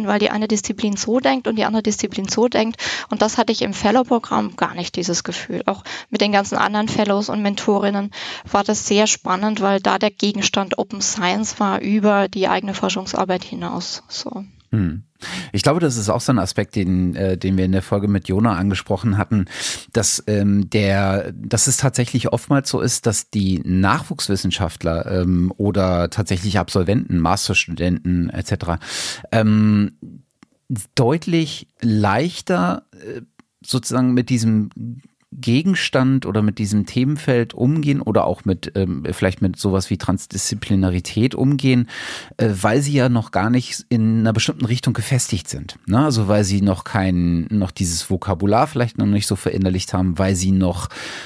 Disziplin so denkt und die andere Disziplin so denkt. Und das hatte ich im Fellow-Programm gar nicht, dieses Gefühl. Auch mit den ganzen anderen Fellows und Mentorinnen war das sehr spannend, weil da der Gegenstand Open Science war über die eigene Forschungsarbeit hinaus. So. Ich glaube, das ist auch so ein Aspekt, den wir in der Folge mit Jona angesprochen hatten, dass es tatsächlich oftmals so ist, dass die Nachwuchswissenschaftler oder tatsächlich Absolventen, Masterstudenten etc. Deutlich leichter sozusagen mit diesem Gegenstand oder mit diesem Themenfeld umgehen oder auch mit vielleicht mit sowas wie Transdisziplinarität umgehen, weil sie ja noch gar nicht in einer bestimmten Richtung gefestigt sind. Ne? Also weil sie noch dieses Vokabular vielleicht noch nicht so verinnerlicht haben, weil sie noch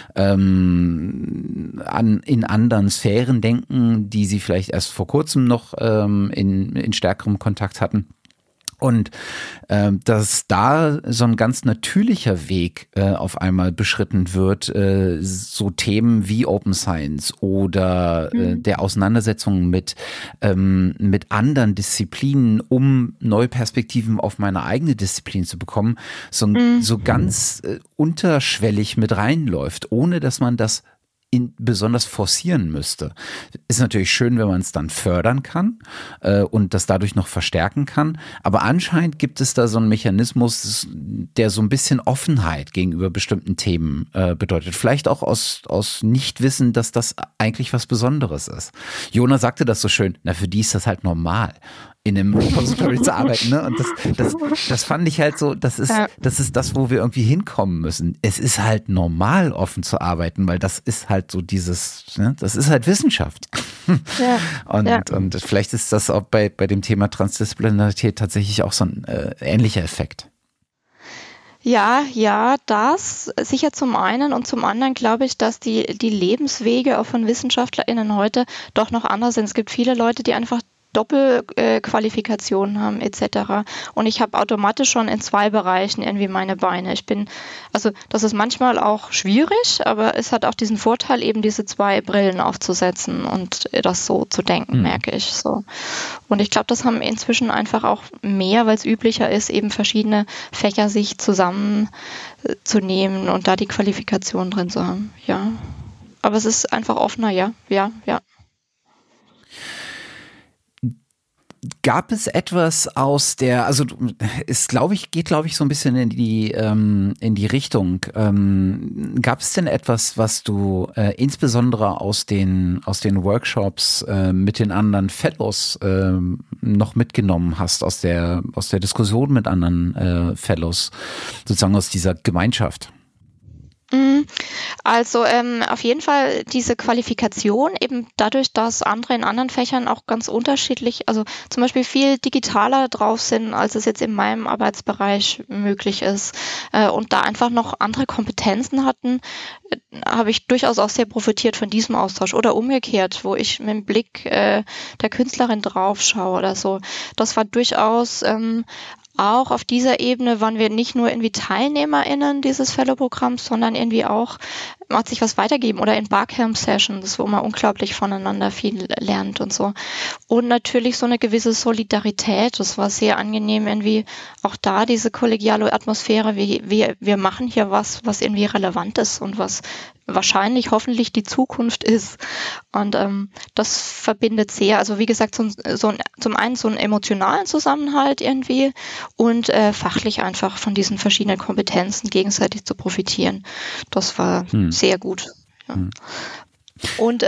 in anderen Sphären denken, die sie vielleicht erst vor kurzem noch in stärkerem Kontakt hatten. Und dass da so ein ganz natürlicher Weg auf einmal beschritten wird, so Themen wie Open Science oder der Auseinandersetzung mit anderen Disziplinen, um neue Perspektiven auf meine eigene Disziplin zu bekommen, so ganz unterschwellig mit reinläuft, ohne dass man das besonders forcieren müsste. Ist natürlich schön, wenn man es dann fördern kann und das dadurch noch verstärken kann, aber anscheinend gibt es da so einen Mechanismus, der so ein bisschen Offenheit gegenüber bestimmten Themen bedeutet. Vielleicht auch aus Nichtwissen, dass das eigentlich was Besonderes ist. Jona sagte das so schön, für die ist das halt normal, in einem Repository zu arbeiten, ne? Und das fand ich halt so, das ist das, wo wir irgendwie hinkommen müssen. Es ist halt normal, offen zu arbeiten, weil das ist halt so dieses, ne? Das ist halt Wissenschaft. Ja. Und vielleicht ist das auch bei dem Thema Transdisziplinarität tatsächlich auch so ein ähnlicher Effekt. Ja, das sicher zum einen und zum anderen glaube ich, dass die Lebenswege auch von WissenschaftlerInnen heute doch noch anders sind. Es gibt viele Leute, die einfach Doppelqualifikationen haben etc. Und ich habe automatisch schon in 2 Bereichen irgendwie meine Beine. Das ist manchmal auch schwierig, aber es hat auch diesen Vorteil, eben diese 2 Brillen aufzusetzen und das so zu denken, merke ich so. Und ich glaube, das haben inzwischen einfach auch mehr, weil es üblicher ist, eben verschiedene Fächer sich zusammenzunehmen und da die Qualifikation drin zu haben. Ja. Aber es ist einfach offener, ja. Gab es etwas aus der, also es geht glaube ich so ein bisschen in die Richtung. Gab es denn etwas, was du insbesondere aus den Workshops mit den anderen Fellows noch mitgenommen hast, aus der Diskussion mit anderen Fellows, sozusagen aus dieser Gemeinschaft? Also auf jeden Fall diese Qualifikation, eben dadurch, dass andere in anderen Fächern auch ganz unterschiedlich, also zum Beispiel viel digitaler drauf sind, als es jetzt in meinem Arbeitsbereich möglich ist und da einfach noch andere Kompetenzen hatten, habe ich durchaus auch sehr profitiert von diesem Austausch oder umgekehrt, wo ich mit dem Blick der Künstlerin drauf schaue oder so. Das war durchaus auch auf dieser Ebene waren wir nicht nur irgendwie TeilnehmerInnen dieses Fellow-Programms, sondern irgendwie auch, man hat sich was weitergeben oder in Barcamp-Sessions, wo man unglaublich voneinander viel lernt und so. Und natürlich so eine gewisse Solidarität, das war sehr angenehm, irgendwie auch da diese kollegiale Atmosphäre, wir machen hier was irgendwie relevant ist und was wahrscheinlich hoffentlich die Zukunft ist. Und das verbindet sehr, also wie gesagt, zum einen so einen emotionalen Zusammenhalt irgendwie und fachlich einfach von diesen verschiedenen Kompetenzen gegenseitig zu profitieren. Das war sehr gut. Ja. Und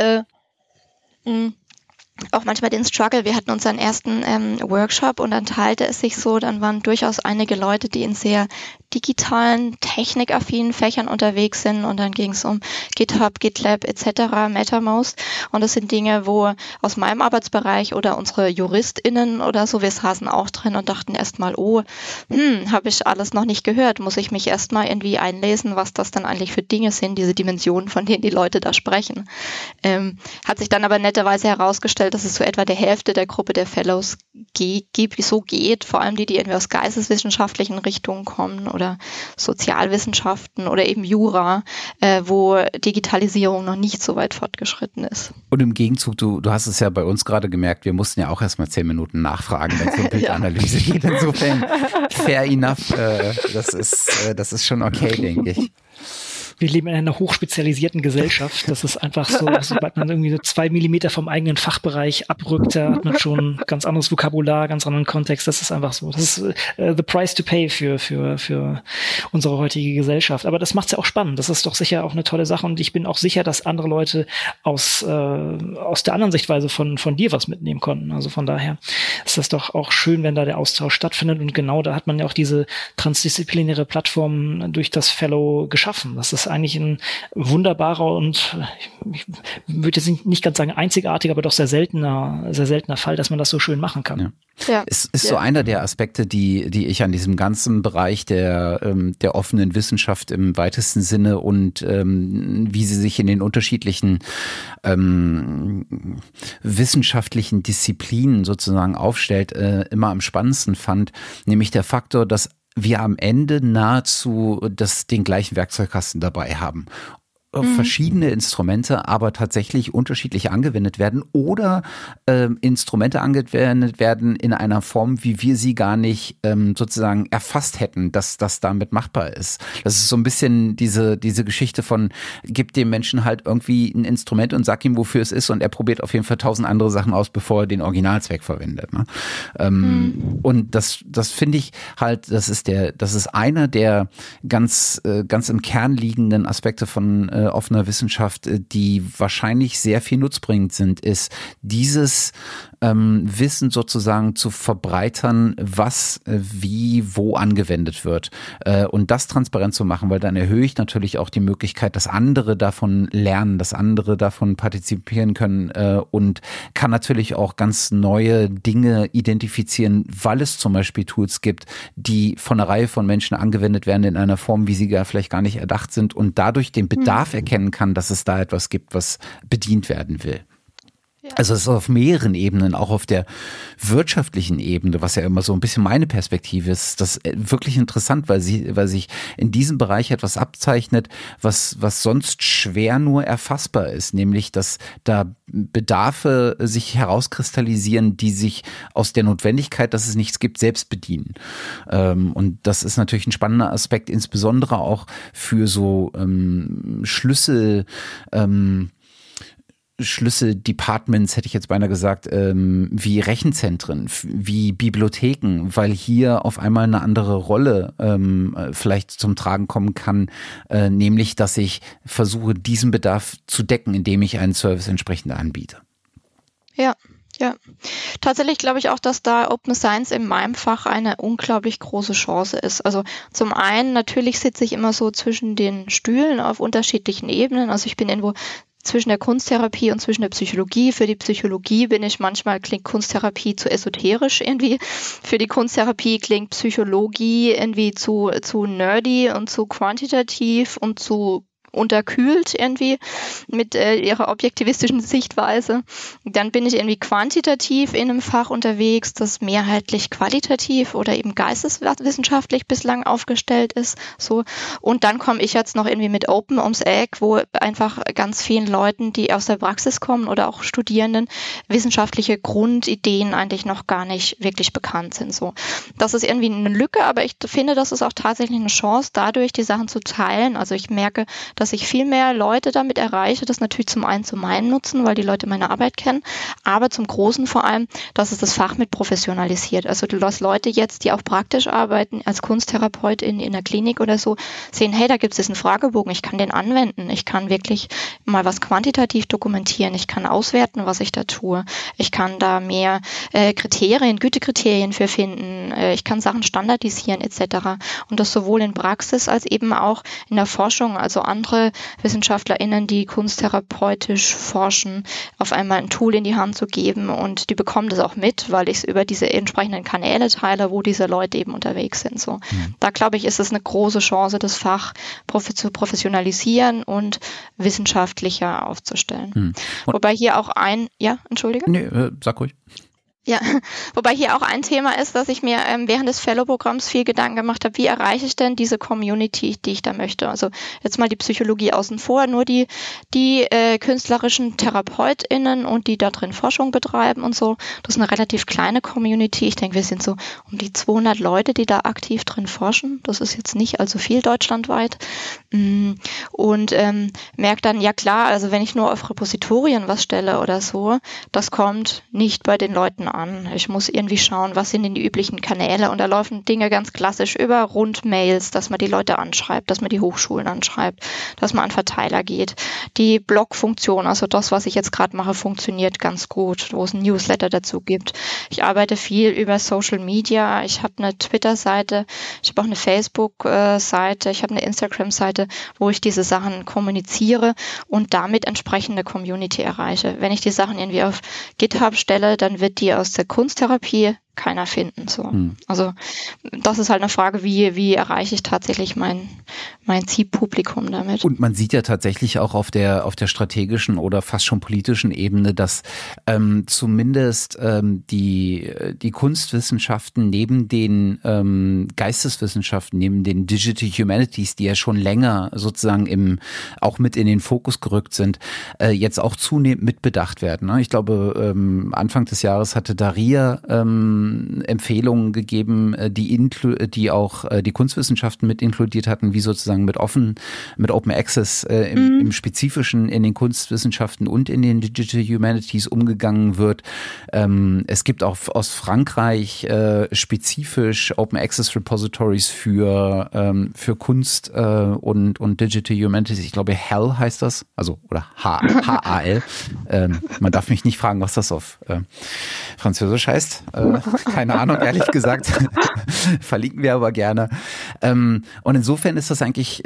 auch manchmal den Struggle. Wir hatten unseren ersten Workshop und dann teilte es sich so, dann waren durchaus einige Leute, die in sehr digitalen, technikaffinen Fächern unterwegs sind und dann ging es um GitHub, GitLab etc., MetaMost und das sind Dinge, wo aus meinem Arbeitsbereich oder unsere JuristInnen oder so, wir saßen auch drin und dachten erstmal, habe ich alles noch nicht gehört, muss ich mich erstmal irgendwie einlesen, was das dann eigentlich für Dinge sind, diese Dimensionen, von denen die Leute da sprechen. Hat sich dann aber netterweise herausgestellt, festgestellt, dass es so etwa der Hälfte der Gruppe der Fellows geht, vor allem die irgendwie aus geisteswissenschaftlichen Richtungen kommen oder Sozialwissenschaften oder eben Jura, wo Digitalisierung noch nicht so weit fortgeschritten ist. Und im Gegenzug, du hast es ja bei uns gerade gemerkt, wir mussten ja auch erstmal 10 Minuten nachfragen, wenn es um Bildanalyse geht. Insofern fair enough, das ist schon okay, denke ich. Wir leben in einer hochspezialisierten Gesellschaft. Das ist einfach so, sobald man irgendwie so 2 Millimeter vom eigenen Fachbereich abrückt, da hat man schon ganz anderes Vokabular, ganz anderen Kontext. Das ist einfach so. Das ist the price to pay für unsere heutige Gesellschaft. Aber das macht's ja auch spannend. Das ist doch sicher auch eine tolle Sache. Und ich bin auch sicher, dass andere Leute aus der anderen Sichtweise von dir was mitnehmen konnten. Also von daher ist das doch auch schön, wenn da der Austausch stattfindet. Und genau da hat man ja auch diese transdisziplinäre Plattform durch das Fellow geschaffen. Das ist eigentlich ein wunderbarer und ich würde jetzt nicht ganz sagen einzigartiger, aber doch sehr seltener Fall, dass man das so schön machen kann. Ja. Ja. Es ist so einer der Aspekte, die ich an diesem ganzen Bereich der offenen Wissenschaft im weitesten Sinne und wie sie sich in den unterschiedlichen wissenschaftlichen Disziplinen sozusagen aufstellt, immer am spannendsten fand, nämlich der Faktor, dass wir am Ende nahezu den gleichen Werkzeugkasten dabei haben. Verschiedene Instrumente, aber tatsächlich unterschiedlich angewendet werden oder Instrumente angewendet werden in einer Form, wie wir sie gar nicht sozusagen erfasst hätten, dass das damit machbar ist. Das ist so ein bisschen diese Geschichte von, gib dem Menschen halt irgendwie ein Instrument und sag ihm, wofür es ist und er probiert auf jeden Fall 1000 andere Sachen aus, bevor er den Originalzweck verwendet. Ne? Und das finde ich halt, das ist einer der ganz im Kern liegenden Aspekte von offener Wissenschaft, die wahrscheinlich sehr viel nutzbringend sind, ist dieses Wissen sozusagen zu verbreitern, was wie wo angewendet wird und das transparent zu machen, weil dann erhöhe ich natürlich auch die Möglichkeit, dass andere davon lernen, dass andere davon partizipieren können und kann natürlich auch ganz neue Dinge identifizieren, weil es zum Beispiel Tools gibt, die von einer Reihe von Menschen angewendet werden in einer Form, wie sie vielleicht gar nicht erdacht sind und dadurch den Bedarf erkennen kann, dass es da etwas gibt, was bedient werden will. Also es ist auf mehreren Ebenen, auch auf der wirtschaftlichen Ebene, was ja immer so ein bisschen meine Perspektive ist, das ist wirklich interessant, weil sich in diesem Bereich etwas abzeichnet, was sonst schwer nur erfassbar ist, nämlich dass da Bedarfe sich herauskristallisieren, die sich aus der Notwendigkeit, dass es nichts gibt, selbst bedienen. Und das ist natürlich ein spannender Aspekt, insbesondere auch für so Schlüssel-Departments, hätte ich jetzt beinahe gesagt, wie Rechenzentren, wie Bibliotheken, weil hier auf einmal eine andere Rolle vielleicht zum Tragen kommen kann, nämlich, dass ich versuche, diesen Bedarf zu decken, indem ich einen Service entsprechend anbiete. Ja. Tatsächlich glaube ich auch, dass da Open Science in meinem Fach eine unglaublich große Chance ist. Also zum einen, natürlich sitze ich immer so zwischen den Stühlen auf unterschiedlichen Ebenen. Also ich bin irgendwo zwischen der Kunsttherapie und zwischen der Psychologie. Für die Psychologie klingt Kunsttherapie zu esoterisch irgendwie. Für die Kunsttherapie klingt Psychologie irgendwie zu nerdy und zu quantitativ und zu unterkühlt irgendwie mit ihrer objektivistischen Sichtweise. Dann bin ich irgendwie quantitativ in einem Fach unterwegs, das mehrheitlich qualitativ oder eben geisteswissenschaftlich bislang aufgestellt ist. So. Und dann komme ich jetzt noch irgendwie mit Open ums Eck, wo einfach ganz vielen Leuten, die aus der Praxis kommen oder auch Studierenden, wissenschaftliche Grundideen eigentlich noch gar nicht wirklich bekannt sind. So. Das ist irgendwie eine Lücke, aber ich finde, das ist auch tatsächlich eine Chance, dadurch die Sachen zu teilen. Also ich merke, dass ich viel mehr Leute damit erreiche, das natürlich zum einen zu meinem Nutzen, weil die Leute meine Arbeit kennen, aber zum Großen vor allem, dass es das Fach mit professionalisiert. Also dass Leute jetzt, die auch praktisch arbeiten, als Kunsttherapeut in der Klinik oder so, sehen, hey, da gibt es diesen Fragebogen, ich kann den anwenden, ich kann wirklich mal was quantitativ dokumentieren, ich kann auswerten, was ich da tue, ich kann da mehr Gütekriterien für finden, ich kann Sachen standardisieren etc. Und das sowohl in Praxis als eben auch in der Forschung, also andere WissenschaftlerInnen, die kunsttherapeutisch forschen, auf einmal ein Tool in die Hand zu geben und die bekommen das auch mit, weil ich es über diese entsprechenden Kanäle teile, wo diese Leute eben unterwegs sind. So. Da glaube ich, ist es eine große Chance, das Fach zu professionalisieren und wissenschaftlicher aufzustellen. Wobei hier auch Entschuldige? Nee, sag ruhig. Ja, wobei hier auch ein Thema ist, dass ich mir während des Fellow-Programms viel Gedanken gemacht habe, wie erreiche ich denn diese Community, die ich da möchte. Also jetzt mal die Psychologie außen vor, nur die künstlerischen TherapeutInnen und die da drin Forschung betreiben und so. Das ist eine relativ kleine Community. Ich denke, wir sind so um die 200 Leute, die da aktiv drin forschen. Das ist jetzt nicht allzu viel deutschlandweit. Und merke dann, ja klar, also wenn ich nur auf Repositorien was stelle oder so, das kommt nicht bei den Leuten an. Ich muss irgendwie schauen, was sind denn die üblichen Kanäle, und da laufen Dinge ganz klassisch über Rundmails, dass man die Leute anschreibt, dass man die Hochschulen anschreibt, dass man an Verteiler geht. Die Blog-Funktion, also das, was ich jetzt gerade mache, funktioniert ganz gut, wo es ein Newsletter dazu gibt. Ich arbeite viel über Social Media, ich habe eine Twitter-Seite, ich habe auch eine Facebook-Seite, ich habe eine Instagram-Seite, wo ich diese Sachen kommuniziere und damit entsprechende Community erreiche. Wenn ich die Sachen irgendwie auf GitHub stelle, dann wird die aus der Kunsttherapie keiner finden. So. Also das ist halt eine Frage, wie erreiche ich tatsächlich mein Zielpublikum damit. Und man sieht ja tatsächlich auch auf der strategischen oder fast schon politischen Ebene, dass zumindest die Kunstwissenschaften neben den Geisteswissenschaften, neben den Digital Humanities, die ja schon länger sozusagen auch mit in den Fokus gerückt sind, jetzt auch zunehmend mitbedacht werden. Ne? Ich glaube, Anfang des Jahres hatte Daria Empfehlungen gegeben, die auch die Kunstwissenschaften mit inkludiert hatten, wie sozusagen mit Open Access im Spezifischen in den Kunstwissenschaften und in den Digital Humanities umgegangen wird. Es gibt auch aus Frankreich spezifisch Open Access Repositories für Kunst und Digital Humanities. Ich glaube, HAL heißt das, also oder HAL. Man darf mich nicht fragen, was das auf Französisch heißt. Keine Ahnung, ehrlich gesagt. Verlinken wir aber gerne. Und insofern ist das eigentlich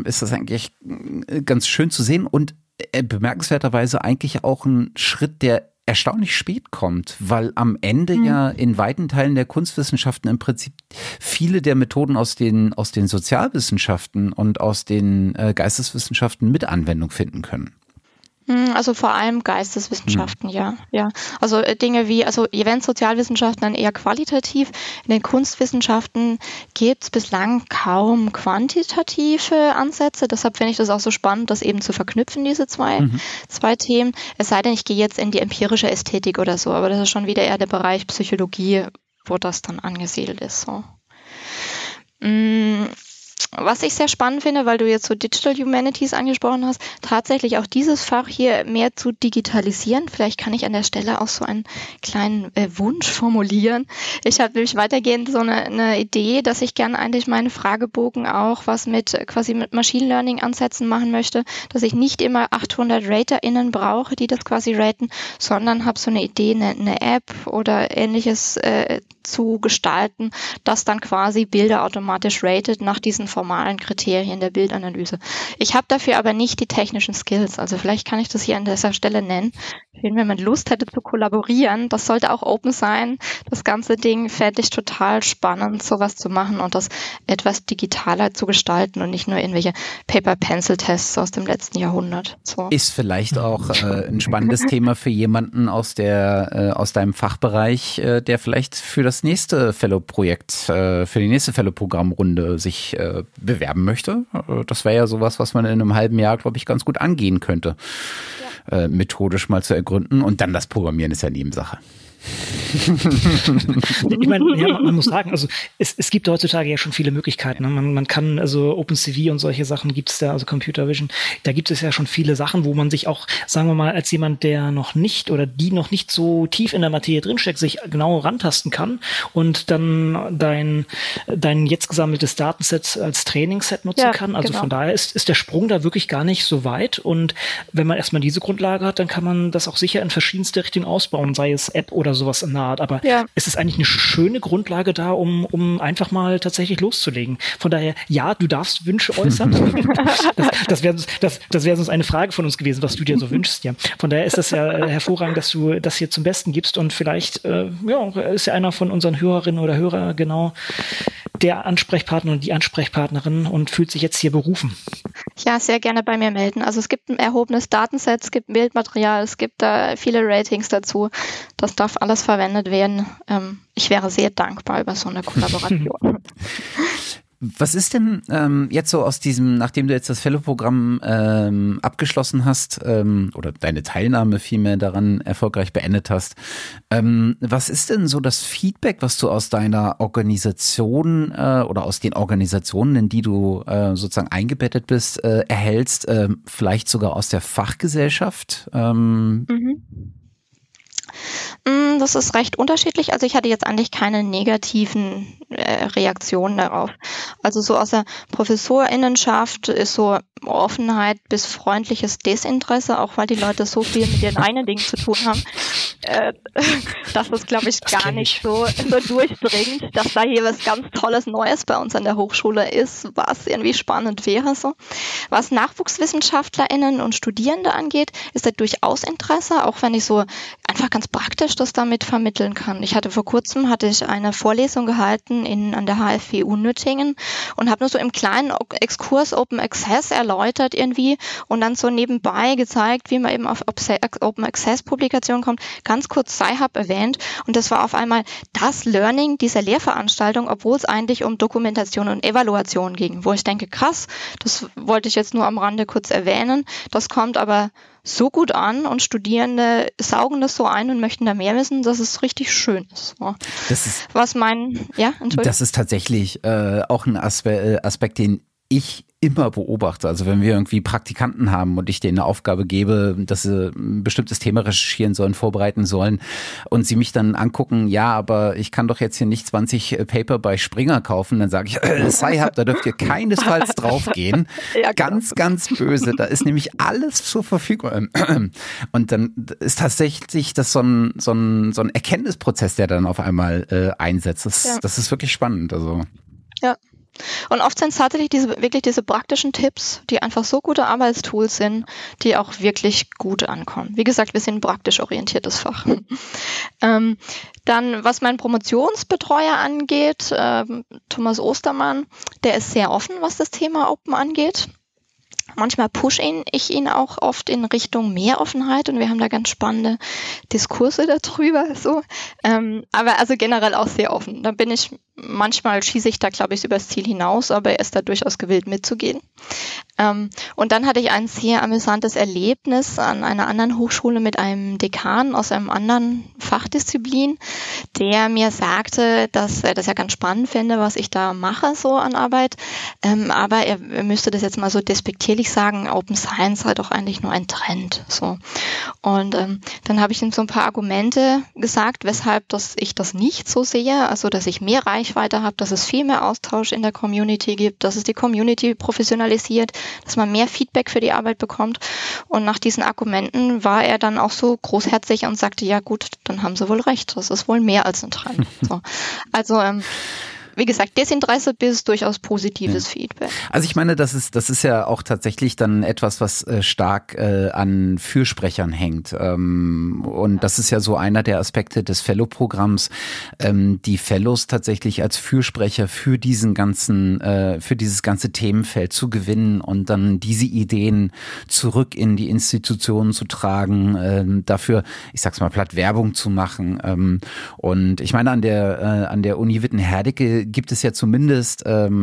ganz schön zu sehen und bemerkenswerterweise eigentlich auch ein Schritt, der erstaunlich spät kommt, weil am Ende ja in weiten Teilen der Kunstwissenschaften im Prinzip viele der Methoden aus den Sozialwissenschaften und aus den Geisteswissenschaften mit Anwendung finden können. Also vor allem Geisteswissenschaften, ja. Also Dinge wie, wenn Sozialwissenschaften dann eher qualitativ, in den Kunstwissenschaften gibt es bislang kaum quantitative Ansätze, deshalb finde ich das auch so spannend, das eben zu verknüpfen, diese zwei Themen. Es sei denn, ich gehe jetzt in die empirische Ästhetik oder so, aber das ist schon wieder eher der Bereich Psychologie, wo das dann angesiedelt ist, so. Was ich sehr spannend finde, weil du jetzt so Digital Humanities angesprochen hast, tatsächlich auch dieses Fach hier mehr zu digitalisieren. Vielleicht kann ich an der Stelle auch so einen kleinen Wunsch formulieren. Ich habe nämlich weitergehend so eine Idee, dass ich gerne eigentlich meine Fragebogen auch was mit Machine Learning Ansätzen machen möchte, dass ich nicht immer 800 RaterInnen brauche, die das quasi raten, sondern habe so eine Idee, eine App oder ähnliches zu gestalten, das dann quasi Bilder automatisch ratet nach diesen formalen Kriterien der Bildanalyse. Ich habe dafür aber nicht die technischen Skills, also vielleicht kann ich das hier an dieser Stelle nennen. Wenn man Lust hätte zu kollaborieren, das sollte auch open sein. Das ganze Ding fände ich total spannend, sowas zu machen und das etwas digitaler zu gestalten und nicht nur irgendwelche Paper-Pencil-Tests aus dem letzten Jahrhundert. So. Ist vielleicht auch ein spannendes Thema für jemanden aus deinem Fachbereich, der vielleicht für das nächste Fellow-Projekt, für die nächste Fellow-Programmrunde sich bewerben möchte. Das wäre ja sowas, was man in einem halben Jahr, glaube ich, ganz gut angehen könnte. Ja. Methodisch mal zu ergründen. Und dann das Programmieren ist ja Nebensache. Ich meine, ja, man muss sagen, also es gibt heutzutage ja schon viele Möglichkeiten. Ne? Man kann, also OpenCV und solche Sachen gibt es da, also Computer Vision, da gibt es ja schon viele Sachen, wo man sich auch, sagen wir mal, als jemand, der noch nicht oder die noch nicht so tief in der Materie drinsteckt, sich genau rantasten kann und dann dein jetzt gesammeltes Datenset als Trainingsset nutzen kann. Also genau. Von daher ist der Sprung da wirklich gar nicht so weit. Und wenn man erstmal diese Grundlage hat, dann kann man das auch sicher in verschiedenste Richtungen ausbauen, sei es App oder oder sowas in der Art. Aber Ja. es ist eigentlich eine schöne Grundlage da, um einfach mal tatsächlich loszulegen. Von daher, ja, du darfst Wünsche äußern. Das wäre sonst eine Frage von uns gewesen, was du dir so wünschst. Ja. Von daher ist das ja hervorragend, dass du das hier zum Besten gibst und vielleicht ist ja einer von unseren Hörerinnen oder Hörer genau der Ansprechpartner und die Ansprechpartnerin und fühlt sich jetzt hier berufen. Ja, sehr gerne bei mir melden. Also es gibt ein erhobenes Datenset, es gibt Bildmaterial, es gibt da viele Ratings dazu. Das darf alles verwendet werden. Ich wäre sehr dankbar über so eine Kollaboration. Was ist denn jetzt so aus diesem, nachdem du jetzt das Fellow-Programm abgeschlossen hast oder deine Teilnahme vielmehr daran erfolgreich beendet hast, was ist denn so das Feedback, was du aus deiner Organisation oder aus den Organisationen, in die du sozusagen eingebettet bist, erhältst, vielleicht sogar aus der Fachgesellschaft? Das ist recht unterschiedlich. Also ich hatte jetzt eigentlich keine negativen Reaktionen darauf. Also so aus der Professorinnenschaft ist so Offenheit bis freundliches Desinteresse, auch weil die Leute so viel mit ihren eigenen Dingen zu tun haben. Das ist, glaube ich, gar nicht so durchdringend, dass da hier was ganz Tolles Neues bei uns an der Hochschule ist, was irgendwie spannend wäre. So. Was NachwuchswissenschaftlerInnen und Studierende angeht, ist da durchaus Interesse, auch wenn ich so einfach ganz praktisch das damit vermitteln kann. Vor kurzem eine Vorlesung gehalten an der HFWU Nüttingen und habe nur so im kleinen Exkurs Open Access erläutert irgendwie und dann so nebenbei gezeigt, wie man eben auf Open Access Publikationen kommt. Ganz kurz Sci-Hub erwähnt und das war auf einmal das Learning dieser Lehrveranstaltung, obwohl es eigentlich um Dokumentation und Evaluation ging, wo ich denke, krass, das wollte ich jetzt nur am Rande kurz erwähnen. Das kommt aber so gut an und Studierende saugen das so ein und möchten da mehr wissen, dass es richtig schön ist. So. Das ist tatsächlich auch ein Aspekt, den ich immer beobachte. Also wenn wir irgendwie Praktikanten haben und ich denen eine Aufgabe gebe, dass sie ein bestimmtes Thema recherchieren sollen, vorbereiten sollen und sie mich dann angucken, ja, aber ich kann doch jetzt hier nicht 20 Paper bei Springer kaufen, dann sage ich, Sci-Hub, da dürft ihr keinesfalls draufgehen. Ja, genau. Ganz, ganz böse. Da ist nämlich alles zur Verfügung. Und dann ist tatsächlich das so ein Erkenntnisprozess, der dann auf einmal einsetzt. Das ist wirklich spannend. Also. Ja. Und oft sind es tatsächlich diese praktischen Tipps, die einfach so gute Arbeitstools sind, die auch wirklich gut ankommen. Wie gesagt, wir sind ein praktisch orientiertes Fach. Dann, was mein Promotionsbetreuer angeht, Thomas Ostermann, der ist sehr offen, was das Thema Open angeht. Manchmal pushe ich ihn auch oft in Richtung mehr Offenheit und wir haben da ganz spannende Diskurse darüber. So. Aber also generell auch sehr offen. Manchmal schieße ich da, glaube ich, übers Ziel hinaus, aber er ist da durchaus gewillt mitzugehen. Und dann hatte ich ein sehr amüsantes Erlebnis an einer anderen Hochschule mit einem Dekan aus einem anderen Fachdisziplin, der mir sagte, dass er das ja ganz spannend fände, was ich da mache so an Arbeit, aber er müsste das jetzt mal so despektierlich sagen, Open Science sei doch eigentlich nur ein Trend. So. Und dann habe ich ihm so ein paar Argumente gesagt, weshalb ich das nicht so sehe, also dass ich mehr Reichweite habe, dass es viel mehr Austausch in der Community gibt, dass es die Community professionalisiert, dass man mehr Feedback für die Arbeit bekommt. Und nach diesen Argumenten war er dann auch so großherzig und sagte, ja gut, dann haben sie wohl recht, das ist wohl mehr als ein Trend. So. Also wie gesagt, Desinteresse bis durchaus positives Feedback. Also ich meine, das ist ja auch tatsächlich dann etwas, was stark an Fürsprechern hängt. Und das ist ja so einer der Aspekte des Fellow-Programms, die Fellows tatsächlich als Fürsprecher für dieses ganze Themenfeld zu gewinnen und dann diese Ideen zurück in die Institutionen zu tragen, dafür, ich sag's mal platt, Werbung zu machen. Und ich meine, an der Uni Witten-Herdecke gibt es ja zumindest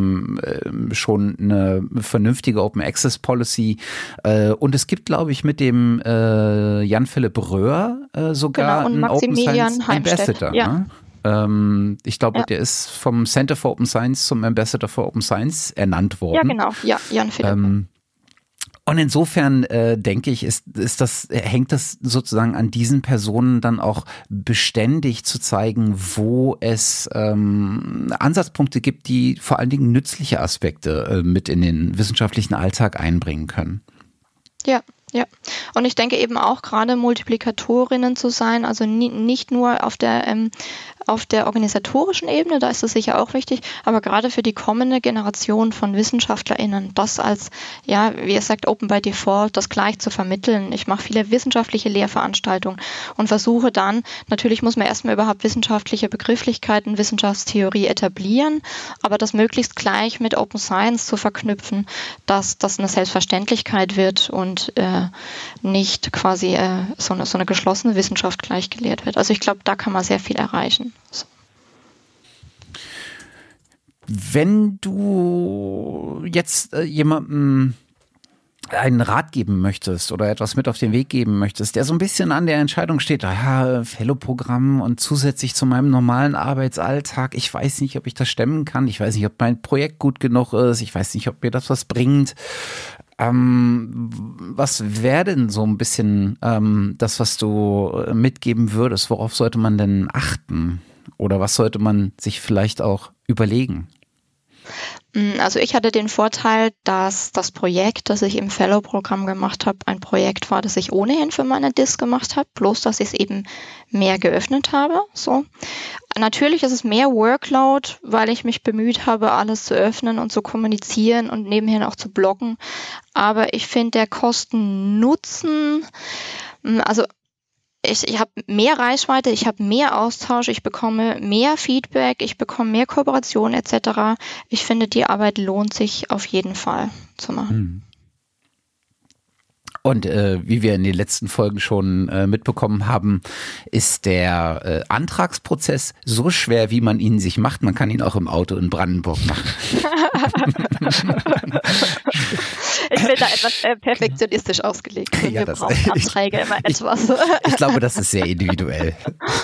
schon eine vernünftige Open Access Policy und es gibt, glaube ich, mit dem Jan-Philipp Röhr sogar einen Open Science Ambassador. Ja. Ne? Ich glaube, der ist vom Center for Open Science zum Ambassador for Open Science ernannt worden. Ja, genau. Ja, Jan-Philipp. Und insofern denke ich, hängt das sozusagen an diesen Personen dann auch beständig zu zeigen, wo es Ansatzpunkte gibt, die vor allen Dingen nützliche Aspekte mit in den wissenschaftlichen Alltag einbringen können. Ja, Ja, und ich denke eben auch gerade Multiplikatorinnen zu sein, also nicht nur auf der organisatorischen Ebene, da ist das sicher auch wichtig, aber gerade für die kommende Generation von WissenschaftlerInnen, das als, ja, wie ihr sagt, Open by Default, das gleich zu vermitteln. Ich mache viele wissenschaftliche Lehrveranstaltungen und versuche dann, natürlich muss man erstmal überhaupt wissenschaftliche Begrifflichkeiten, Wissenschaftstheorie etablieren, aber das möglichst gleich mit Open Science zu verknüpfen, dass das eine Selbstverständlichkeit wird und nicht quasi so eine geschlossene Wissenschaft gleich gelehrt wird. Also ich glaube, da kann man sehr viel erreichen. So. Wenn du jetzt jemandem einen Rat geben möchtest oder etwas mit auf den Weg geben möchtest, der so ein bisschen an der Entscheidung steht, Fellow-Programm und zusätzlich zu meinem normalen Arbeitsalltag, ich weiß nicht, ob ich das stemmen kann, ich weiß nicht, ob mein Projekt gut genug ist, ich weiß nicht, ob mir das was bringt. Was wäre denn so ein bisschen das, was du mitgeben würdest? Worauf sollte man denn achten? Oder was sollte man sich vielleicht auch überlegen? Also ich hatte den Vorteil, dass das Projekt, das ich im Fellow-Programm gemacht habe, ein Projekt war, das ich ohnehin für meine DIS gemacht habe, bloß dass ich es eben mehr geöffnet habe. So. Natürlich ist es mehr Workload, weil ich mich bemüht habe, alles zu öffnen und zu kommunizieren und nebenher auch zu bloggen. Aber ich finde der Kosten-Nutzen, also ich habe mehr Reichweite, ich habe mehr Austausch, ich bekomme mehr Feedback, ich bekomme mehr Kooperation etc. Ich finde, die Arbeit lohnt sich auf jeden Fall zu machen. Und wie wir in den letzten Folgen schon mitbekommen haben, ist der Antragsprozess so schwer, wie man ihn sich macht. Man kann ihn auch im Auto in Brandenburg machen. Ich bin da etwas perfektionistisch ausgelegt. Wir brauchen Anträge immer etwas. Ich glaube, das ist sehr individuell.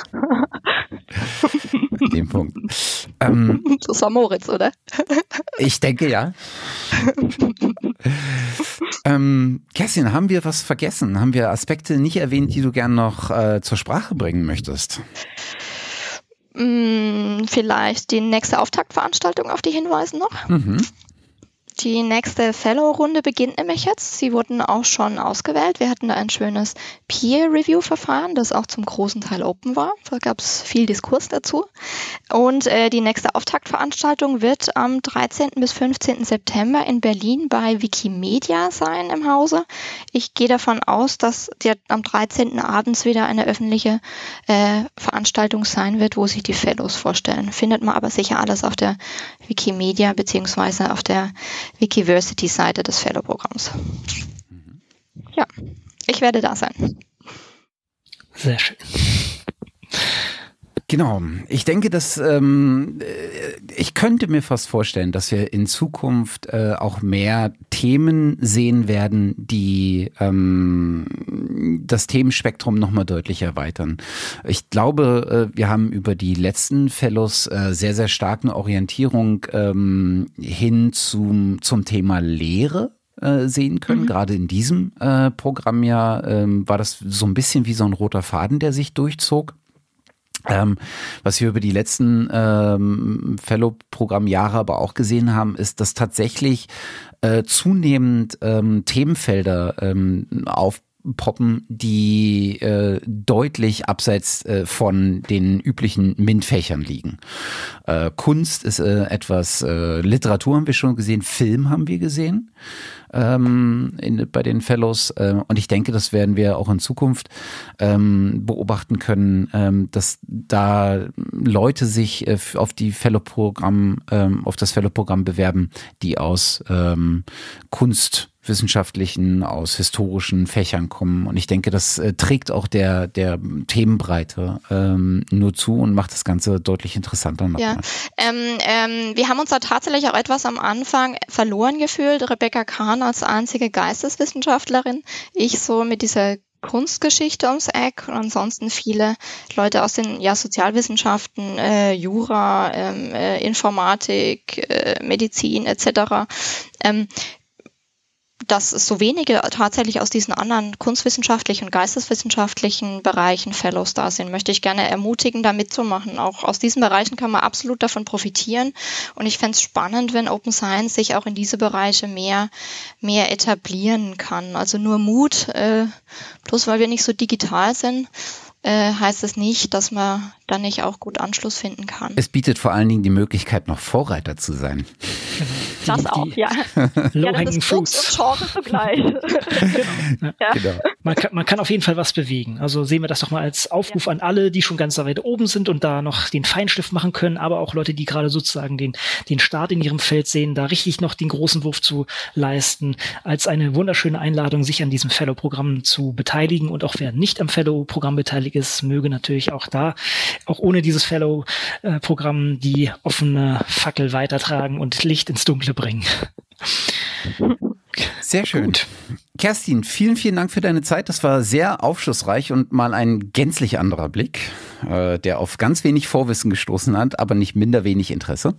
An dem Punkt. Das war Moritz, oder? Ich denke, ja. Kerstin, haben wir was vergessen? Haben wir Aspekte nicht erwähnt, die du gern noch zur Sprache bringen möchtest? Vielleicht die nächste Auftaktveranstaltung, auf die hinweisen noch. Die nächste Fellow-Runde beginnt nämlich jetzt. Sie wurden auch schon ausgewählt. Wir hatten da ein schönes Peer-Review-Verfahren, das auch zum großen Teil open war. Da gab es viel Diskurs dazu. Und die nächste Auftaktveranstaltung wird am 13. bis 15. September in Berlin bei Wikimedia sein im Hause. Ich gehe davon aus, dass am 13. abends wieder eine öffentliche Veranstaltung sein wird, wo sich die Fellows vorstellen. Findet man aber sicher alles auf der Wikimedia beziehungsweise auf der Wikiversity-Seite des Fellow-Programms. Ja, ich werde da sein. Sehr schön. Genau. Ich denke, dass ich könnte mir fast vorstellen, dass wir in Zukunft auch mehr Themen sehen werden, die das Themenspektrum nochmal deutlich erweitern. Ich glaube, wir haben über die letzten Fellows sehr, sehr stark eine Orientierung hin zum Thema Lehre sehen können. Gerade in diesem Programm war das so ein bisschen wie so ein roter Faden, der sich durchzog. Was wir über die letzten Fellow-Programmjahre aber auch gesehen haben, ist, dass tatsächlich zunehmend Themenfelder aufpoppen, die deutlich abseits von den üblichen MINT-Fächern liegen. Kunst ist etwas, Literatur haben wir schon gesehen, Film haben wir gesehen. Bei den Fellows, und ich denke, das werden wir auch in Zukunft beobachten können, dass da Leute sich auf das Fellow-Programm bewerben, die aus kunstwissenschaftlichen, aus historischen Fächern kommen, und ich denke, das trägt auch der Themenbreite nur zu und macht das Ganze deutlich interessanter nochmal. Ja, wir haben uns da tatsächlich auch etwas am Anfang verloren gefühlt. Rebecca Kahn als einzige Geisteswissenschaftlerin, ich so mit dieser Kunstgeschichte ums Eck und ansonsten viele Leute aus den Sozialwissenschaften, Jura, Informatik, Medizin etc. dass es so wenige tatsächlich aus diesen anderen kunstwissenschaftlichen und geisteswissenschaftlichen Bereichen Fellows da sind, möchte ich gerne ermutigen, da mitzumachen. Auch aus diesen Bereichen kann man absolut davon profitieren. Und ich fände es spannend, wenn Open Science sich auch in diese Bereiche mehr etablieren kann. Also nur Mut, bloß weil wir nicht so digital sind, heißt es nicht, dass man da nicht auch gut Anschluss finden kann. Es bietet vor allen Dingen die Möglichkeit, noch Vorreiter zu sein. Das auch, ja. Low-hanging fruits. Genre zugleich. Genau. Man kann auf jeden Fall was bewegen. Also sehen wir das doch mal als Aufruf an alle, die schon ganz weit oben sind und da noch den Feinschliff machen können, aber auch Leute, die gerade sozusagen den Start in ihrem Feld sehen, da richtig noch den großen Wurf zu leisten, als eine wunderschöne Einladung, sich an diesem Fellow-Programm zu beteiligen. Und auch wer nicht am Fellow-Programm beteiligt ist, möge natürlich auch ohne dieses Fellow-Programm die offene Fackel weitertragen und Licht ins Dunkle bringen. Sehr schön. Gut. Kerstin, vielen, vielen Dank für deine Zeit. Das war sehr aufschlussreich und mal ein gänzlich anderer Blick, der auf ganz wenig Vorwissen gestoßen hat, aber nicht minder wenig Interesse.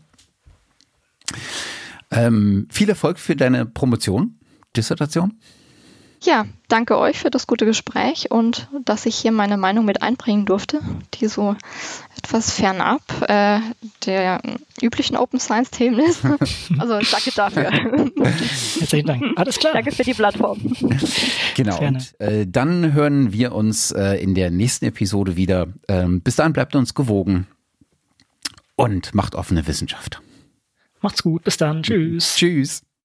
Viel Erfolg für deine Promotion, Dissertation. Ja, danke euch für das gute Gespräch und dass ich hier meine Meinung mit einbringen durfte, die so etwas fernab der üblichen Open Science Themen ist. Also danke dafür. Herzlichen Dank. Alles klar. Danke für die Plattform. Genau. Und dann hören wir uns in der nächsten Episode wieder. Bis dahin bleibt uns gewogen und macht offene Wissenschaft. Macht's gut. Bis dann. Tschüss. Tschüss.